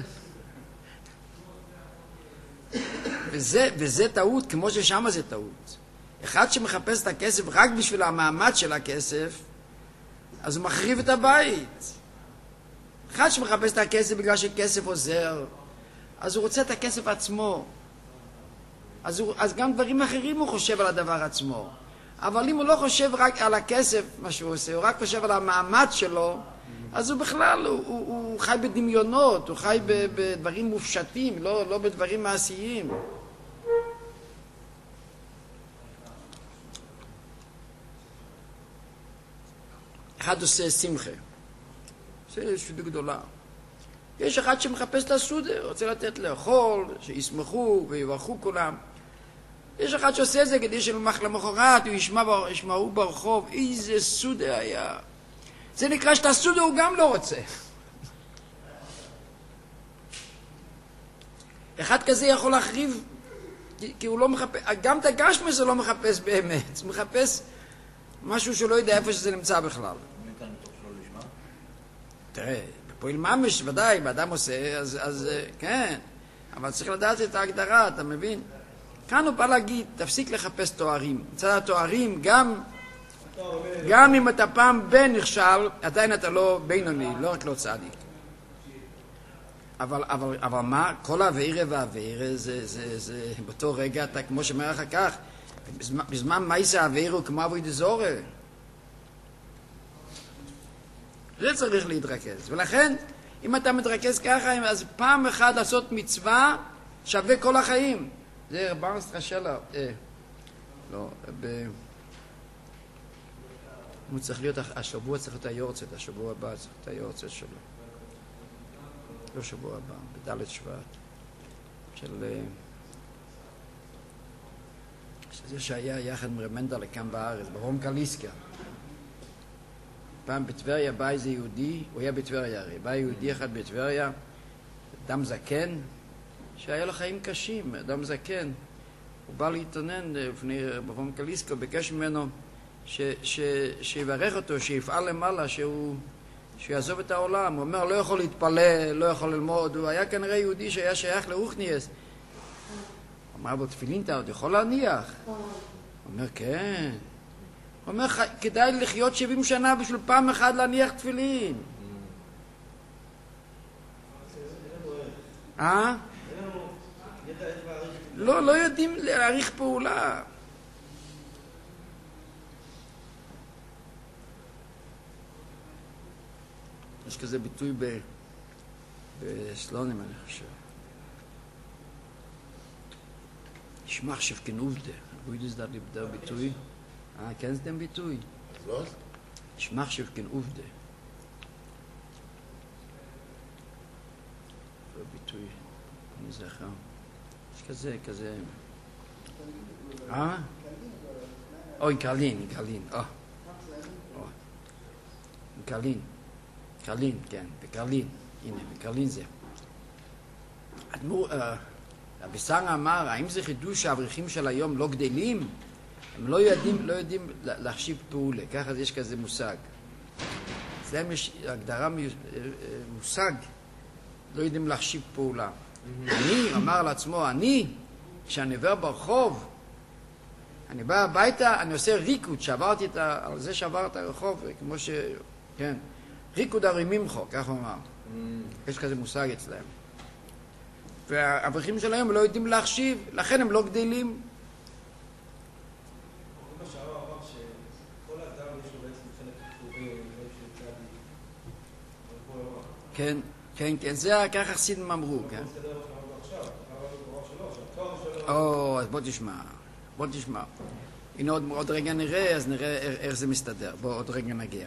וזה, וזה טעות, כמו ששם זה טעות. אחד שמחפש את הכסף רק בשביל המעמד של הכסף, אז הוא מחריב את הבית. אחד שמחפש את הכסף בגלל שכסף עוזר, אז הוא רוצה את הכסף עצמו. אז, הוא, אז גם דברים אחרים הוא חושב על הדבר עצמו. אבל אם הוא לא חושב רק על הכסף, מה שהוא עושה, הוא רק חושב על המעמד שלו, אז הוא בכלל, הוא, הוא, הוא חי בדמיונות, הוא חי בדברים מופשטים, לא, לא בדברים מעשיים. אחד עושה שמחה. זה שודו גדולה. יש אחד שמחפש את הסודה, רוצה לתת לאכול, שישמחו ויברכו כולם. יש אחד שעושה את זה כדי שלמחרת הוא ישמע, ישמעו ברחוב, איזה סודה היה. זה נקרא שאת הסודה הוא גם לא רוצה. אחד כזה יכול להחריב, כי, כי הוא לא מחפש, גם את הגשמי זה לא מחפש באמת, הוא מחפש משהו שלא יודע איפה שזה נמצא בכלל. תראה, בפועל ממש ודאי, באדם עושה, אז, אז כן, אבל צריך לדעת את ההגדרה, אתה מבין? כאן הוא בא להגיד, תפסיק לחפש תוארים. מצד התוארים, גם, גם אם אתה פעם בן נכשל, עדיין אתה לא בינוני, לא רק לא צדיק. אבל, אבל, אבל מה? כל העבירה והעבירה, זה, זה, זה, באותו רגע אתה, כמו שאומר אחר כך, בזמן, בזמן מה יעשה העבירה הוא כמו אבוי דזורה. זה צריך להתרכז. ולכן, אם אתה מתרכז ככה, אז פעם אחת לעשות מצווה שווה כל החיים. זה רבן סטרשלה, אה, לא, ב... הוא צריך להיות, השבוע צריך להיות היורצת, השבוע הבא צריך להיות היורצת שלו. לא שבוע הבא, בדלת שבט, של... זה שהיה יחד עם רב מנדל כאן בארץ, ברום קליסקה. פעם בטבריה בא איזה יהודי, הוא היה בטבריה הרי, בא יהודי אחד בטבריה, אדם זקן, שהיה לו חיים קשים, אדם זקן. הוא בא להתעונן לפני ברום קליסקה, ביקש ממנו ש, ש, שיברך אותו, שיפעל למעלה, שהוא, שהוא יעזוב את העולם. הוא אומר, לא יכול להתפלל, לא יכול ללמוד. הוא היה כנראה יהודי שהיה שייך לאוכניאס. הוא אמר בו, תפילין אתה עוד יכול להניח? הוא אומר, כן. הוא אומר, כדאי לחיות שבעים שנה בשביל פעם אחת להניח תפילין. אה? לא, לא יודעים להעריך פעולה. יש כזה ביטוי ב... בסלונים, אני חושב. ישמח שפקן עובדה. הוא יודע שזה לבדר ביטוי. אה, כן זה דם ביטוי? לא? ישמח שפקן עובדה. זה ביטוי, אני זכר. יש כזה, כזה... אה? אוי, קרלין, קרלין, אה. קרלין. קרלין, כן, בקרלין. הנה, בקרלין זה. אדמו"ר, אביסר אמר, האם זה חידוש שהאברכים של היום לא גדלים? הם לא יודעים, לא יודעים להחשיב פעולה, ככה יש כזה מושג. אצלם יש הגדרה מושג, לא יודעים להחשיב פעולה. אני, אמר לעצמו, אני, כשאני עובר ברחוב, אני בא הביתה, אני עושה ריקוד, שעברתי את ה... על זה שעבר את הרחוב, כמו ש... כן. ריקוד הרי ממחו, כך הוא אמר. יש כזה מושג אצלם. והאברכים של היום לא יודעים להחשיב, לכן הם לא גדלים. כן, כן, כן, זה ככה חסידים אמרו, כן. או, אז בוא תשמע, בוא תשמע. הנה עוד, עוד רגע נראה, אז נראה איך זה מסתדר. בוא עוד רגע נגיע.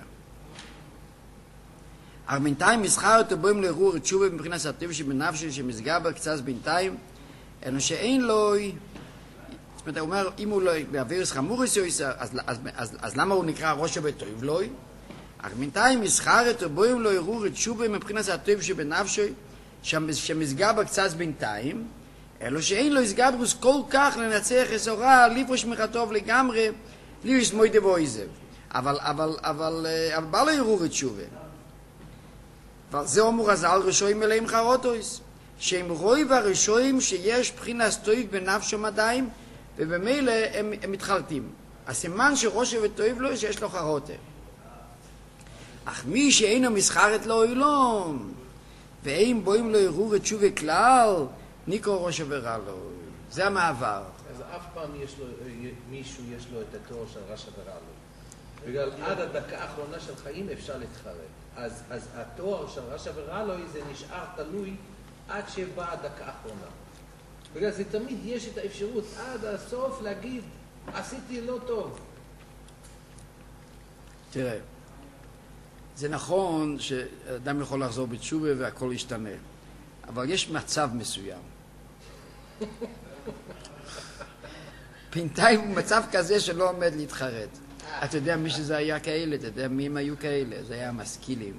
אך בינתיים מסחר אותו בוים לערעור את שובה מבחינת הטבע שבנפשי שמסגבר קצת בינתיים, אלא שאין לו, זאת אומרת, הוא אומר, אם הוא לא בעבירס חמוריס יויסר, אז, אז, אז, אז למה הוא נקרא ראש הבטויב לוי? אך בינתיים מסחר אותו בוים לערעור את שובה מבחינת הטבע שבנפשי שמסגבר קצת בינתיים, אלא שאין לו הסגברוס כל כך לנצח אסורה, לפרוש מחטוב לגמרי, ליוס מוידה ואויזב. אבל, אבל, אבל, אבל בא לו ערעור את שובה. אבל זה אומר הזל רשויים מלאים חרוטויס, שהם רואי והרשויים שיש בחינה סטויק בנפשם עדיין, ובמילא הם, הם מתחלטים. הסימן שראש ותואיב לו שיש לו חרוטה. אך מי שאינו מסחרת לו אילום, ואין בואים לו ערעור את שובה כלל, ניקו ראש ורע לו. זה המעבר. אז אף פעם יש לו, מישהו יש לו את התואר של ראש ורע לו. בגלל עד הדקה האחרונה של חיים אפשר להתחרט. אז, אז התואר של רשע ורע לו זה נשאר תלוי עד שבאה הדקה האחרונה. בגלל זה תמיד יש את האפשרות עד הסוף להגיד, עשיתי לא טוב. תראה, זה נכון שאדם יכול לחזור בתשובה והכל ישתנה, אבל יש מצב מסוים. בינתיים הוא מצב כזה שלא עומד להתחרט. אתה יודע מי שזה היה כאלה, אתה יודע מי הם היו כאלה, זה היה משכילים.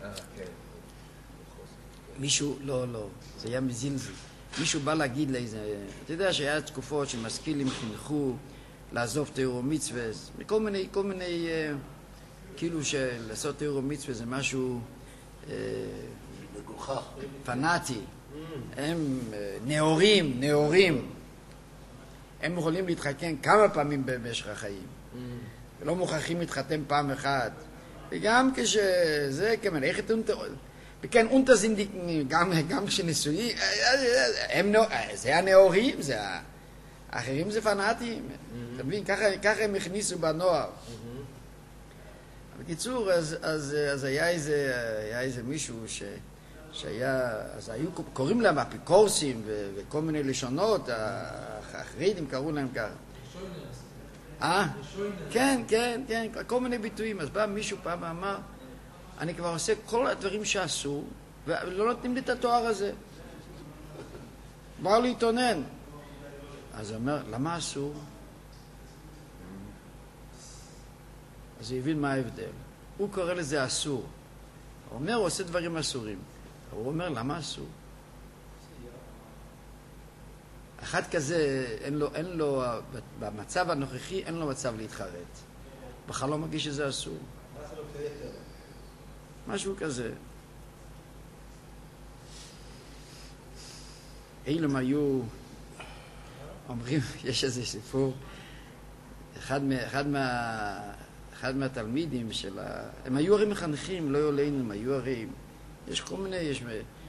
מישהו, לא, לא, זה היה מזלזל. מישהו בא להגיד לאיזה, אתה יודע שהיה תקופות שמשכילים חינכו לעזוב תיאור מצווה, כל מיני, כל מיני, כאילו שלעשות תיאור מצווה זה משהו מגוחך, פנאטי. הם נאורים, נאורים. הם יכולים להתחתן כמה פעמים במשך החיים. ולא מוכרחים להתחתן פעם אחת. וגם כשזה, כמובן, איך את אונטר... וכן, אונטר זינדיק, גם, גם כשנשואי, הם נאור... זה הנאורים, זה ה... האחרים זה פנאטים. אתה מבין? ככה, ככה הם הכניסו בנוער. בקיצור, אז, אז, אז היה איזה, היה איזה מישהו ש... שהיה, אז היו, קוראים להם אפיקורסים ו... וכל מיני לשונות, החרדים קראו להם ככה. אה? כן, כן, כן, כל מיני ביטויים. אז בא מישהו פעם ואמר, אני כבר עושה כל הדברים שעשו, ולא נותנים לי את התואר הזה. בא להתעונן. אז הוא אומר, למה אסור? אז הוא הבין מה ההבדל. הוא קורא לזה אסור. הוא אומר, הוא עושה דברים אסורים. הוא אומר, למה אסור? אחד כזה, אין לו, אין לו, במצב הנוכחי, אין לו מצב להתחרט. בכלל לא מרגיש שזה אסור. משהו כזה. אילם היו, אומרים, יש איזה סיפור, אחד, אחד, מה, אחד מהתלמידים של ה... הם היו הרי מחנכים, לא יולנו, הם היו הרי... יש כל מיני, יש...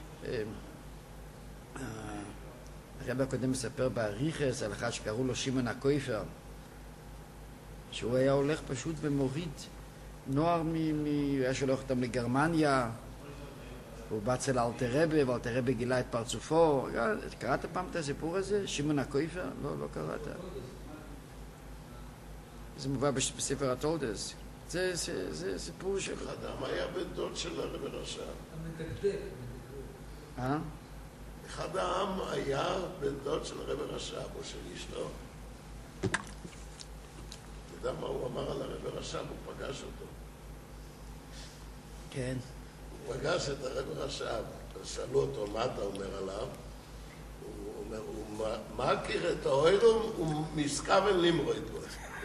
הרב הקודם מספר באריכס על אחד שקראו לו שמעון הקויפר, שהוא היה הולך פשוט ומוריד נוער, מ... מ... היה שולח אותם לגרמניה, הוא בא אצל אלתר רבי, ואלתר רבי גילה את פרצופו. קראת פעם את הסיפור הזה? שמעון הקויפר? לא, לא קראת. זה מובא בספר התולדס. זה, זה, זה סיפור של... אדם היה בן דוד של הרב רש"ב. המדקדק. אה? אחד העם היה בן דוד של הרב רש"ב או של אשתו. אתה יודע מה הוא אמר על הרב רש"ב? הוא פגש אותו. כן. הוא פגש את הרב רש"ב, שאלו אותו מה אתה אומר עליו. הוא אומר, הוא מכיר את האוירום ומסכוון למרויד בו.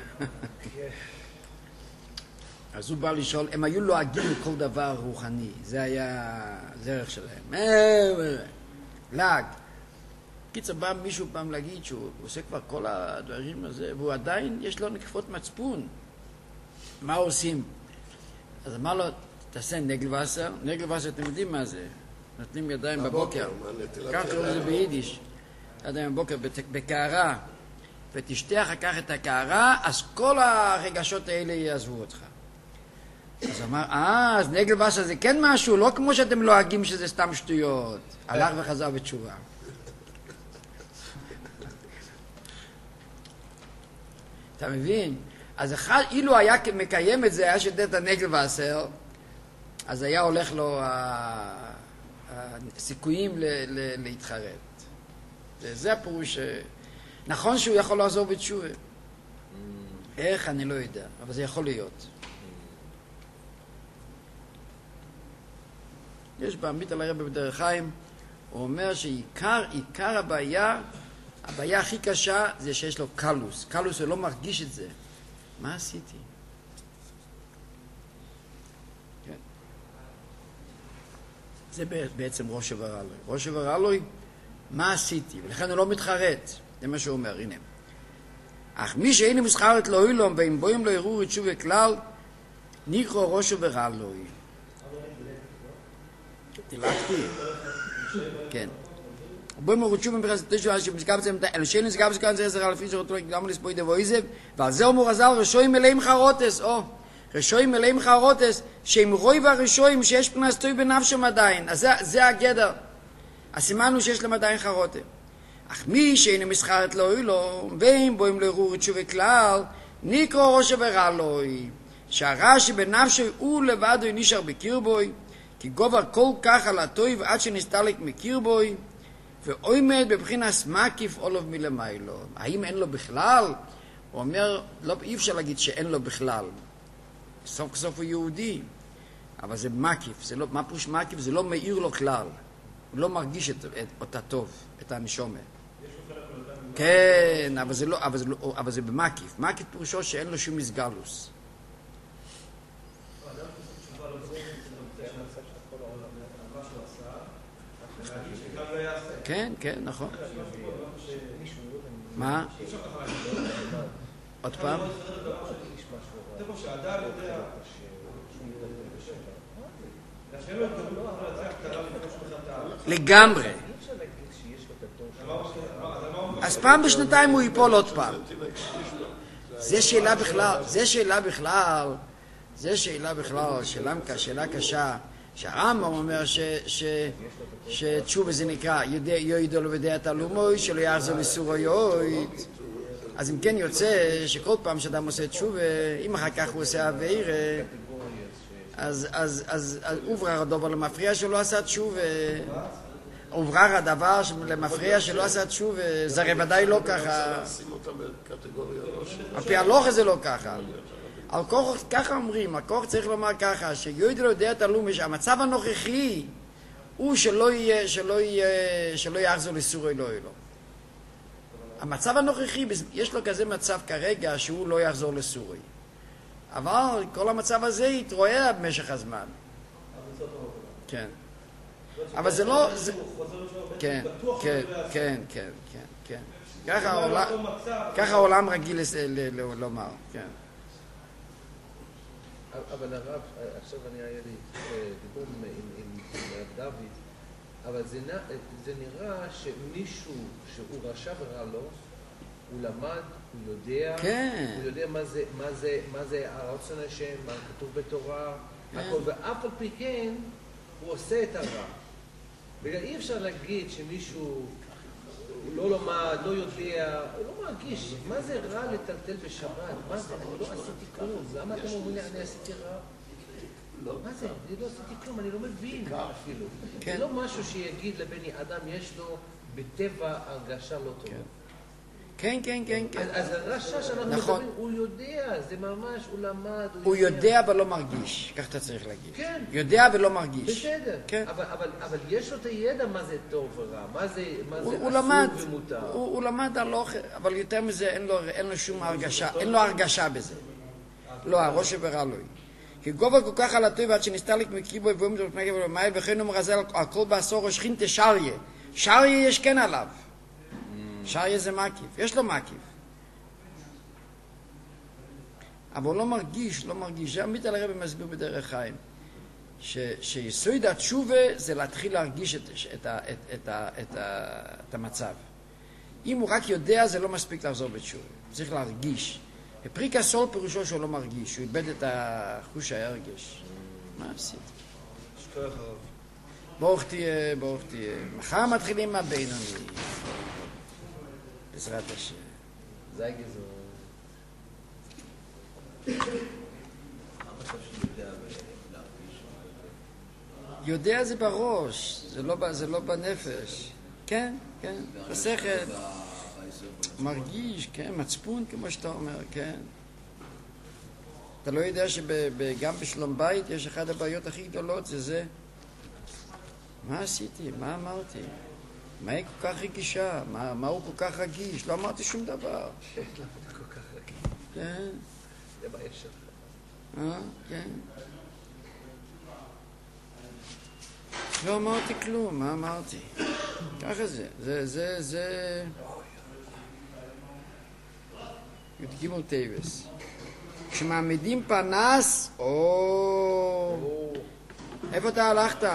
אז הוא בא לשאול, הם היו לועגים לכל דבר רוחני, זה היה דרך שלהם. לעג. קיצר בא מישהו פעם להגיד שהוא עושה כבר כל הדברים הזה, והוא עדיין יש לו נקיפות מצפון. מה עושים? אז אמר לו, תעשה נגל וסר. נגל וסר, אתם יודעים מה זה? נותנים ידיים בבוקר. כך קוראים לזה ביידיש. ידיים בבוקר בקערה. ותשתה אחר כך את הקערה, אז כל הרגשות האלה יעזבו אותך. אז אמר, אה, אז נגל וסר זה כן משהו, לא כמו שאתם לועגים שזה סתם שטויות. הלך וחזר בתשובה. אתה מבין? אז אחד, אילו היה מקיים את זה, היה שתה את הנגל וסר, אז היה הולך לו הסיכויים להתחרט. זה הפירוש. נכון שהוא יכול לעזור בתשובה. איך? אני לא יודע, אבל זה יכול להיות. יש בעמית על הרב בדרך חיים, הוא אומר שעיקר, עיקר הבעיה, הבעיה הכי קשה זה שיש לו קלוס. קלוס הוא לא מרגיש את זה. מה עשיתי? כן. זה בעצם ראש ורלוי. ראש ורלוי, מה עשיתי? ולכן הוא לא מתחרט. זה מה שהוא אומר, הנה. אך מי שאין מסחרת לא אילום, ואם בואים לא יראו את שוב הכלל, נקרא ראש ורלוי. תלעקתי. כן. בואים לא רצו במפרסת תשוע, שמסגב זה, אלו שאין מסגב זה כאן זה עזר אלפי שרתו גם לספוי דבו איזב, ועל זה אומר רזל, רשויים מלאים חרוטס, או, רשויים מלאים חרוטס, שהם רוי והרשויים שיש פנס תוי בנפשם עדיין, אז זה, זה הגדר. הסימן הוא שיש להם עדיין חרוטה. אך מי שאין מסחרת לא אילו, ואם בואים לא יראו את שוב כלל, נקרא ראש ורלוי, שהרע שבנפשו הוא לבדו נשאר בקרבוי, כי גובר כל כך על הטוב עד שנסתלק מקרבוי, ועומד בבחינת מקיף אולוב מלמיילו. האם אין לו בכלל? הוא אומר, לא, אי אפשר להגיד שאין לו בכלל. סוף כסוף הוא יהודי, אבל זה מקיף. זה לא, מה פוש מקיף? זה לא מאיר לו כלל. הוא לא מרגיש את, את, אותה טוב, את הנשומה. כן, אבל זה, לא, אבל, זה לא, אבל זה במקיף. מקיף פירושו שאין לו שום מסגלוס. כן, כן, נכון. מה? עוד פעם? לגמרי. אז פעם בשנתיים הוא ייפול עוד פעם. זה שאלה בכלל, זה שאלה בכלל, זה שאלה בכלל, שאלה קשה. שהרמב"ם אומר שתשובה זה נקרא יוידו לו ודעה תלומוי, שלא יחזור לסורו יויד. אז אם כן יוצא שכל פעם שאדם עושה תשובה, אם אחר כך הוא עושה עבירה, אז הוברר הדבר למפריע שלא עשה תשובה. הוברר הדבר למפריע שלא עשה תשובה, זה הרי ודאי לא ככה. על פי הלוכה זה לא ככה. על כוח, ככה אומרים, הכוח צריך לומר ככה, שיודע יודע את הלומש, המצב הנוכחי הוא שלא יהיה, שלא יהיה, שלא יחזור לסורו אלוהי לו. המצב הנוכחי, יש לו כזה מצב כרגע שהוא לא יחזור לסורי. אבל כל המצב הזה יתרועע במשך הזמן. כן. אבל זה לא... כן, כן, כן, כן, כן. ככה העולם רגיל לומר, כן. אבל הרב, עכשיו אני היה לי דיבור עם דוד, אבל זה נראה שמישהו שהוא רשע ורע לו, הוא למד, הוא יודע, הוא יודע מה זה הרצון השם, מה כתוב בתורה, הכל, ואף על פי כן הוא עושה את הרע. וגם אי אפשר להגיד שמישהו לא לומד, לא יודע, הוא לא מרגיש, מה זה רע לטלטל בשבת? מה זה? אני לא עשיתי כלום. למה אתם אומרים לי, אני עשיתי רע? מה זה? אני לא עשיתי כלום, אני לא מבין אפילו. זה לא משהו שיגיד לבני אדם, יש לו בטבע הרגשה לא טובה. כן, כן, כן, כן. אז הרשע שאנחנו מדברים, הוא יודע, זה ממש, הוא למד, הוא יודע אבל לא מרגיש, כך אתה צריך להגיד. כן. יודע ולא מרגיש. בסדר. כן. אבל יש לו את הידע מה זה טוב ורע, מה זה הוא למד, אסור ומותר. הוא למד על אוכל, אבל יותר מזה אין לו שום הרגשה, אין לו הרגשה בזה. לא, הראש שברע לו. כי גובה כל כך על הטוב עד שנסתלק מקריבו ובואים זאת מגב ולמייל וכן הוא מרזל על כל בעשור שכין תשריה. שריה יש כן עליו. שריה זה מקיף, יש לו מקיף. אבל הוא לא מרגיש, לא מרגיש. זה עמית על הרב מסביר בדרך חיים. שיסוד התשובה זה להתחיל להרגיש את, את, את, את, את, את המצב. אם הוא רק יודע, זה לא מספיק לחזור בתשובה. צריך להרגיש. בפריקה סול פירושו שהוא לא מרגיש, הוא איבד את החוש ההרגש. מה עשית? שכוח הרב. ברוך תהיה, ברוך תהיה. מחר מתחילים מהבינוני. בעזרת השם. זה גזור. יודע זה בראש, זה לא, זה לא בנפש. כן, כן, בשכל. מרגיש, כן, מצפון, כמו שאתה אומר, כן. אתה לא יודע שגם בשלום בית יש אחד הבעיות הכי גדולות, זה זה. מה עשיתי? מה אמרתי? מה היא כל כך רגישה? מה, מה הוא כל כך רגיש? לא אמרתי שום דבר. למה אתה כל כך רגיש? כן. זה בעיה שלך. אה, כן. לא אמרתי כלום, מה אמרתי? ככה זה, זה, זה, זה... י"ג טייבס. כשמעמידים פנס, או... איפה אתה הלכת?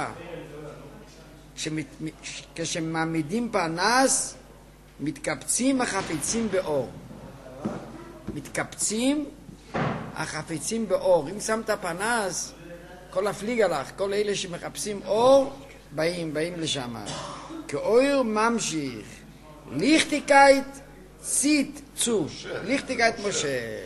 כשמעמידים פנס, מתקבצים החפצים באור. מתקבצים החפצים באור. אם שמת פנס, כל הפליג הלך, כל אלה שמחפשים אור, באים, באים לשם. כאור ממשיך. ליכטיקייט ציט צו. ליכטיקייט משה.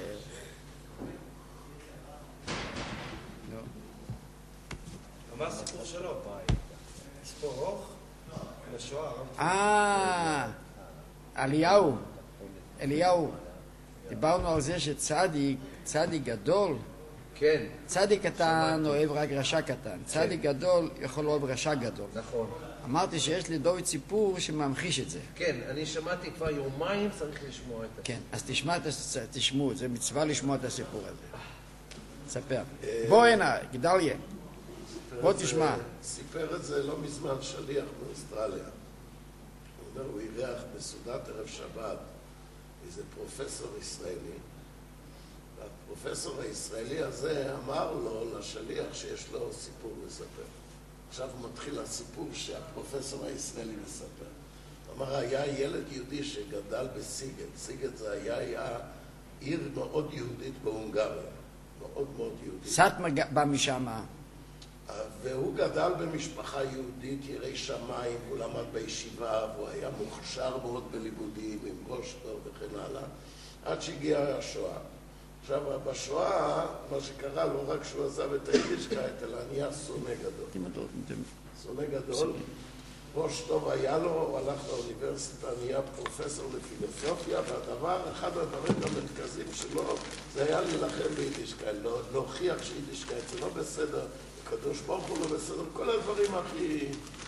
מה הסיפור שלו? סיפור ארוך? לשואה? אה, אליהו. אליהו. דיברנו על זה שצדיק, צדיק גדול, כן. צדיק קטן אוהב רק רשע קטן. צדיק גדול יכול לאהוב רשע גדול. נכון. אמרתי שיש לדוד סיפור שממחיש את זה. כן, אני שמעתי כבר יומיים, צריך לשמוע את זה. כן, אז תשמע, תשמעו, זה מצווה לשמוע את הסיפור הזה. ספר. בוא הנה, גדליה. בוא תשמע. סיפר את זה לא מזמן שליח באוסטרליה. הוא אומר, הוא אירח בסעודת ערב שבת איזה פרופסור ישראלי. והפרופסור הישראלי הזה אמר לו לשליח שיש לו סיפור לספר. עכשיו הוא מתחיל הסיפור שהפרופסור הישראלי מספר. הוא אמר, היה ילד יהודי שגדל בסיגט. סיגט זה היה, היה עיר מאוד יהודית בהונגריה. מאוד מאוד יהודית. סטמה בא משם. והוא גדל במשפחה יהודית, יראי שמיים, הוא למד בישיבה, והוא היה מוכשר מאוד בלימודים, עם ראש טוב וכן הלאה, עד שהגיעה השואה. עכשיו, בשואה, מה שקרה, לא רק שהוא עזב את היידישקייט, אלא נהיה שונא גדול. שונא גדול. ראש טוב היה לו, הוא הלך לאוניברסיטה, נהיה פרופסור לפילוסופיה, והדבר, אחד הדברים המרכזיים שלו, זה היה להילחם ביידישקייט, להוכיח שיידישקייט זה לא בסדר, הקדוש ברוך הוא לא בסדר, כל הדברים הכי...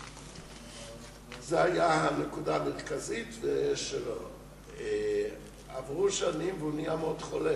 זה היה הנקודה המרכזית שלו. עברו שנים והוא נהיה מאוד חולה.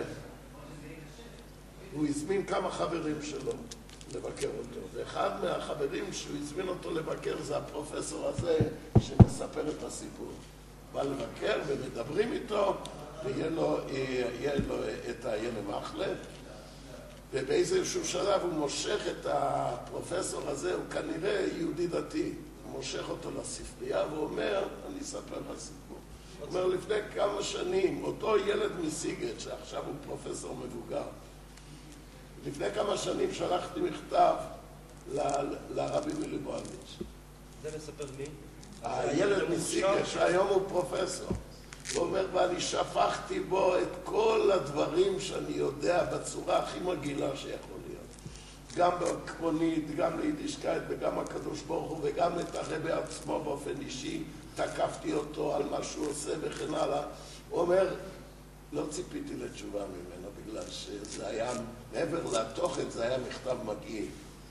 הוא הזמין כמה חברים שלו לבקר אותו, ואחד מהחברים שהוא הזמין אותו לבקר זה הפרופסור הזה שמספר את הסיפור. בא לבקר ומדברים איתו, ויהיה לו, יהיה לו את הילם מחלב, ובאיזשהו שלב הוא מושך את הפרופסור הזה, הוא כנראה יהודי דתי, הוא מושך אותו לספרייה ואומר, אני אספר לך סיפור. הוא אומר, לפני כמה שנים, אותו ילד מסיגט, שעכשיו הוא פרופסור מבוגר, לפני כמה שנים שלחתי מכתב ל- לרבי מליבוביץ'. זה מספר מי? הילד מסיגט, שהיום הוא פרופסור. הוא אומר, ואני שפכתי בו את כל הדברים שאני יודע בצורה הכי מגעילה שיכול להיות. גם בעקרונית, גם ליידישקייט וגם הקדוש ברוך הוא וגם את הרבי עצמו באופן אישי, תקפתי אותו על מה שהוא עושה וכן הלאה. הוא אומר, לא ציפיתי לתשובה ממנו בגלל שזה היה, מעבר לתוכן, זה היה מכתב מגעיל.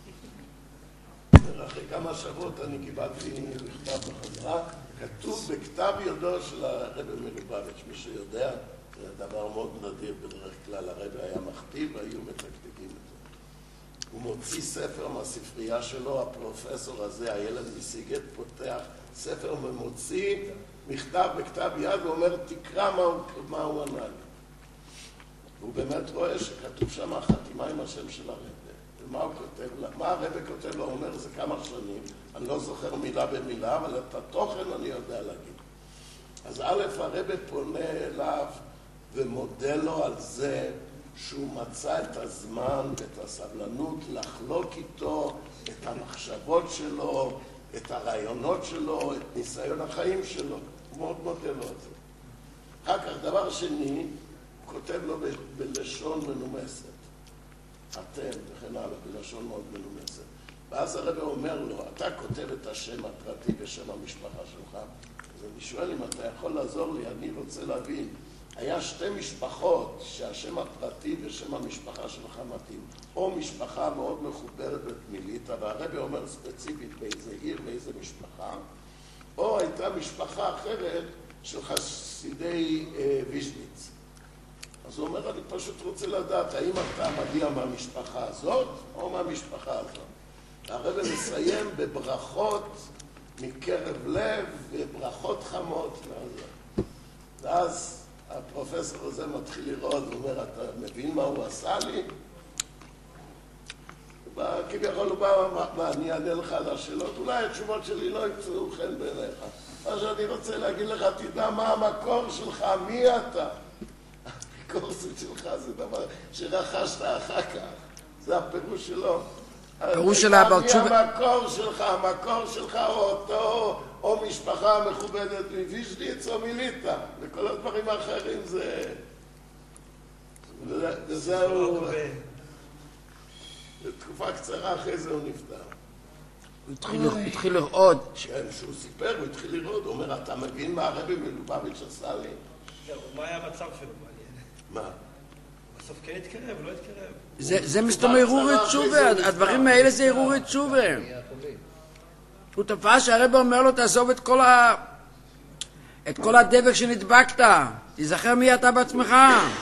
אחרי כמה שבועות אני קיבלתי מכתב בחזרה, כתוב בכתב ידו של הרבי מליבוביץ', מי שיודע, זה דבר מאוד נדיר, בדרך כלל הרבי היה מכתיב, והיו מתקתקים את זה. הוא מוציא ספר מהספרייה שלו, הפרופסור הזה, הילד מסיגט, פותח ספר ומוציא מכתב בכתב יד, ואומר, תקרא מה הוא, מה הוא ענה לי. והוא באמת רואה שכתוב שם חתימה עם השם של הרבי. ומה הוא כותב לה? מה הרבי כותב לו? הוא אומר, זה כמה שנים, אני לא זוכר מילה במילה, אבל את התוכן אני יודע להגיד. אז א', הרבי פונה אליו ומודה לו על זה שהוא מצא את הזמן ואת הסבלנות לחלוק איתו את המחשבות שלו, את הרעיונות שלו, את ניסיון החיים שלו. הוא מאוד מודה לו על זה. אחר כך, דבר שני, הוא כותב לו ב- בלשון מנומסת. אתם, וכן הלאה, בלשון מאוד מנומסת. ואז הרבי אומר לו, אתה כותב את השם הפרטי ושם המשפחה שלך, אז אני שואל אם אתה יכול לעזור לי, אני רוצה להבין. היה שתי משפחות שהשם הפרטי ושם המשפחה שלך מתאים. או משפחה מאוד מחוברת בתמיליתא, והרבי אומר ספציפית באיזה עיר, באיזה משפחה, או הייתה משפחה אחרת של חסידי אה, ויז'ניץ. אז הוא אומר, אני פשוט רוצה לדעת, האם אתה מגיע מהמשפחה הזאת או מהמשפחה הזאת. הרבי מסיים בברכות מקרב לב וברכות חמות. ואז הפרופסור הזה מתחיל לראות, הוא אומר, אתה מבין מה הוא עשה לי? כביכול הוא בא, מה, אני אענה לך על השאלות, אולי התשובות שלי לא ימצאו חן בעיניך. מה שאני רוצה להגיד לך, תדע מה המקור שלך, מי אתה? הקורסות שלך זה דבר שרכשת אחר כך, זה הפירוש שלו. הפירוש של הבעל תשובה. מי המקור שלך, המקור שלך או אותו, או משפחה מכובדת מוויז'ניץ או מליטא, וכל הדברים האחרים זה... וזהו... בתקופה קצרה אחרי זה הוא נפטר. הוא התחיל לראות. כן, שהוא סיפר, הוא התחיל לראות, הוא אומר, אתה מבין מה הרבי מליבוביץ' עשה לי? מה היה המצב שלו? מה? בסוף כן התקרב, לא התקרב. זה מסתום ערעורי תשובה, הדברים האלה זה ערעורי תשובה. הוא תפס שהרבי אומר לו, תעזוב את כל ה... את כל הדבק שנדבקת, תזכר מי אתה בעצמך.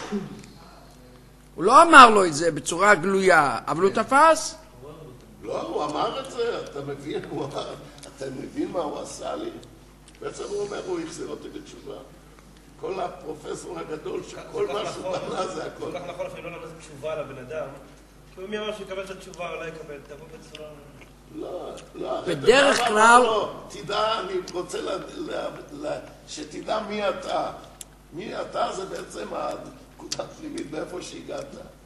הוא לא אמר לו את זה בצורה גלויה, אבל הוא תפס. לא, הוא אמר את זה, אתה מבין, הוא אמר, אתה מבין מה הוא עשה לי? בעצם הוא אומר, הוא החזיר אותי בתשובה. כל הפרופסור הגדול, שכל מה שהוא בנה זה הכל. כל כך נכון, אפילו לא נעשה תשובה לבן אדם, כי הוא מי אמר שהוא יקבל את התשובה או לא יקבל, תבוא בצורה... לא, לא. בדרך כלל... תדע, אני רוצה שתדע מי אתה. מי אתה זה בעצם הנקודה הפנימית באיפה שהגעת.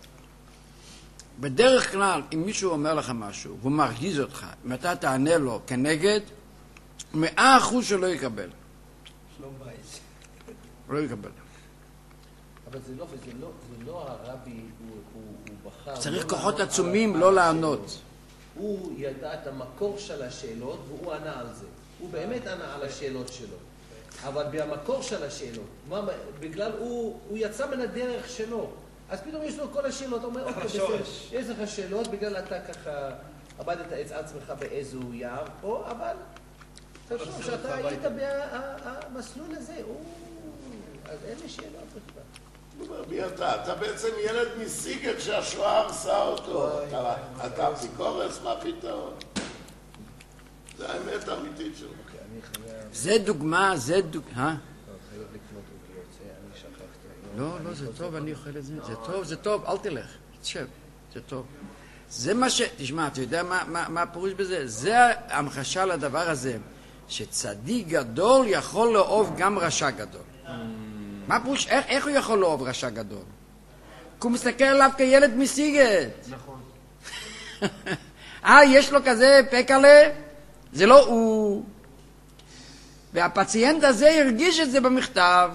בדרך כלל, אם מישהו אומר לך משהו, והוא מרגיז אותך, אם אתה תענה לו כנגד, מאה אחוז שלא יקבל. שלום בייס. לא יקבל. אבל זה לא, וזה לא, זה לא הרבי, הוא, הוא, הוא בחר... צריך לא כוחות לענות עצומים על לא השאלות. לענות. הוא ידע את המקור של השאלות והוא ענה על זה. הוא באמת ענה על השאלות שלו. אבל במקור של השאלות, מה, בגלל הוא, הוא יצא מן הדרך שלו. אז פתאום יש לו כל השאלות, הוא אומר, אוקיי, בסדר, יש לך שאלות, בגלל אתה ככה עבדת את עצמך באיזו יער פה, אבל תחשוב שאתה היית במסלול הזה, אז אין לי שאלות בכלל. מי אתה? אתה בעצם ילד מסיגר שהשואה הרסה אותו. אתה אפיקורס? מה פתאום? זה האמת האמיתית שלו. זה דוגמה, זה דוגמה... חייב לקנות עוגיות, אני שכחתי. לא, לא, זה טוב, אני אוכל את זה. זה טוב, זה טוב, אל תלך. תשב, זה טוב. זה מה ש... תשמע, אתה יודע מה הפירוש בזה? זה המחשה לדבר הזה, שצדיק גדול יכול לאהוב גם רשע גדול. מה הפירוש? איך הוא יכול לאהוב רשע גדול? כי הוא מסתכל עליו כילד מסיגת. נכון. אה, יש לו כזה פקלה? זה לא הוא. והפציינט הזה הרגיש את זה במכתב.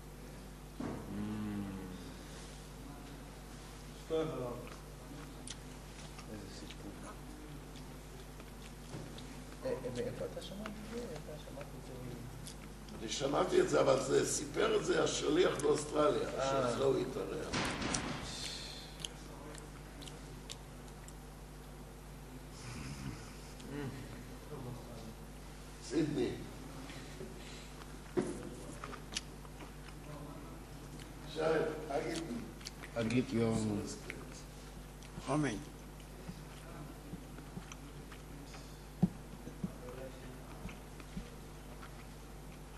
אני שמעתי את זה, אבל זה סיפר את זה השליח באוסטרליה, שאצלו הוא התארח. סידני. שי, אגיד. אגיד יום. אמן.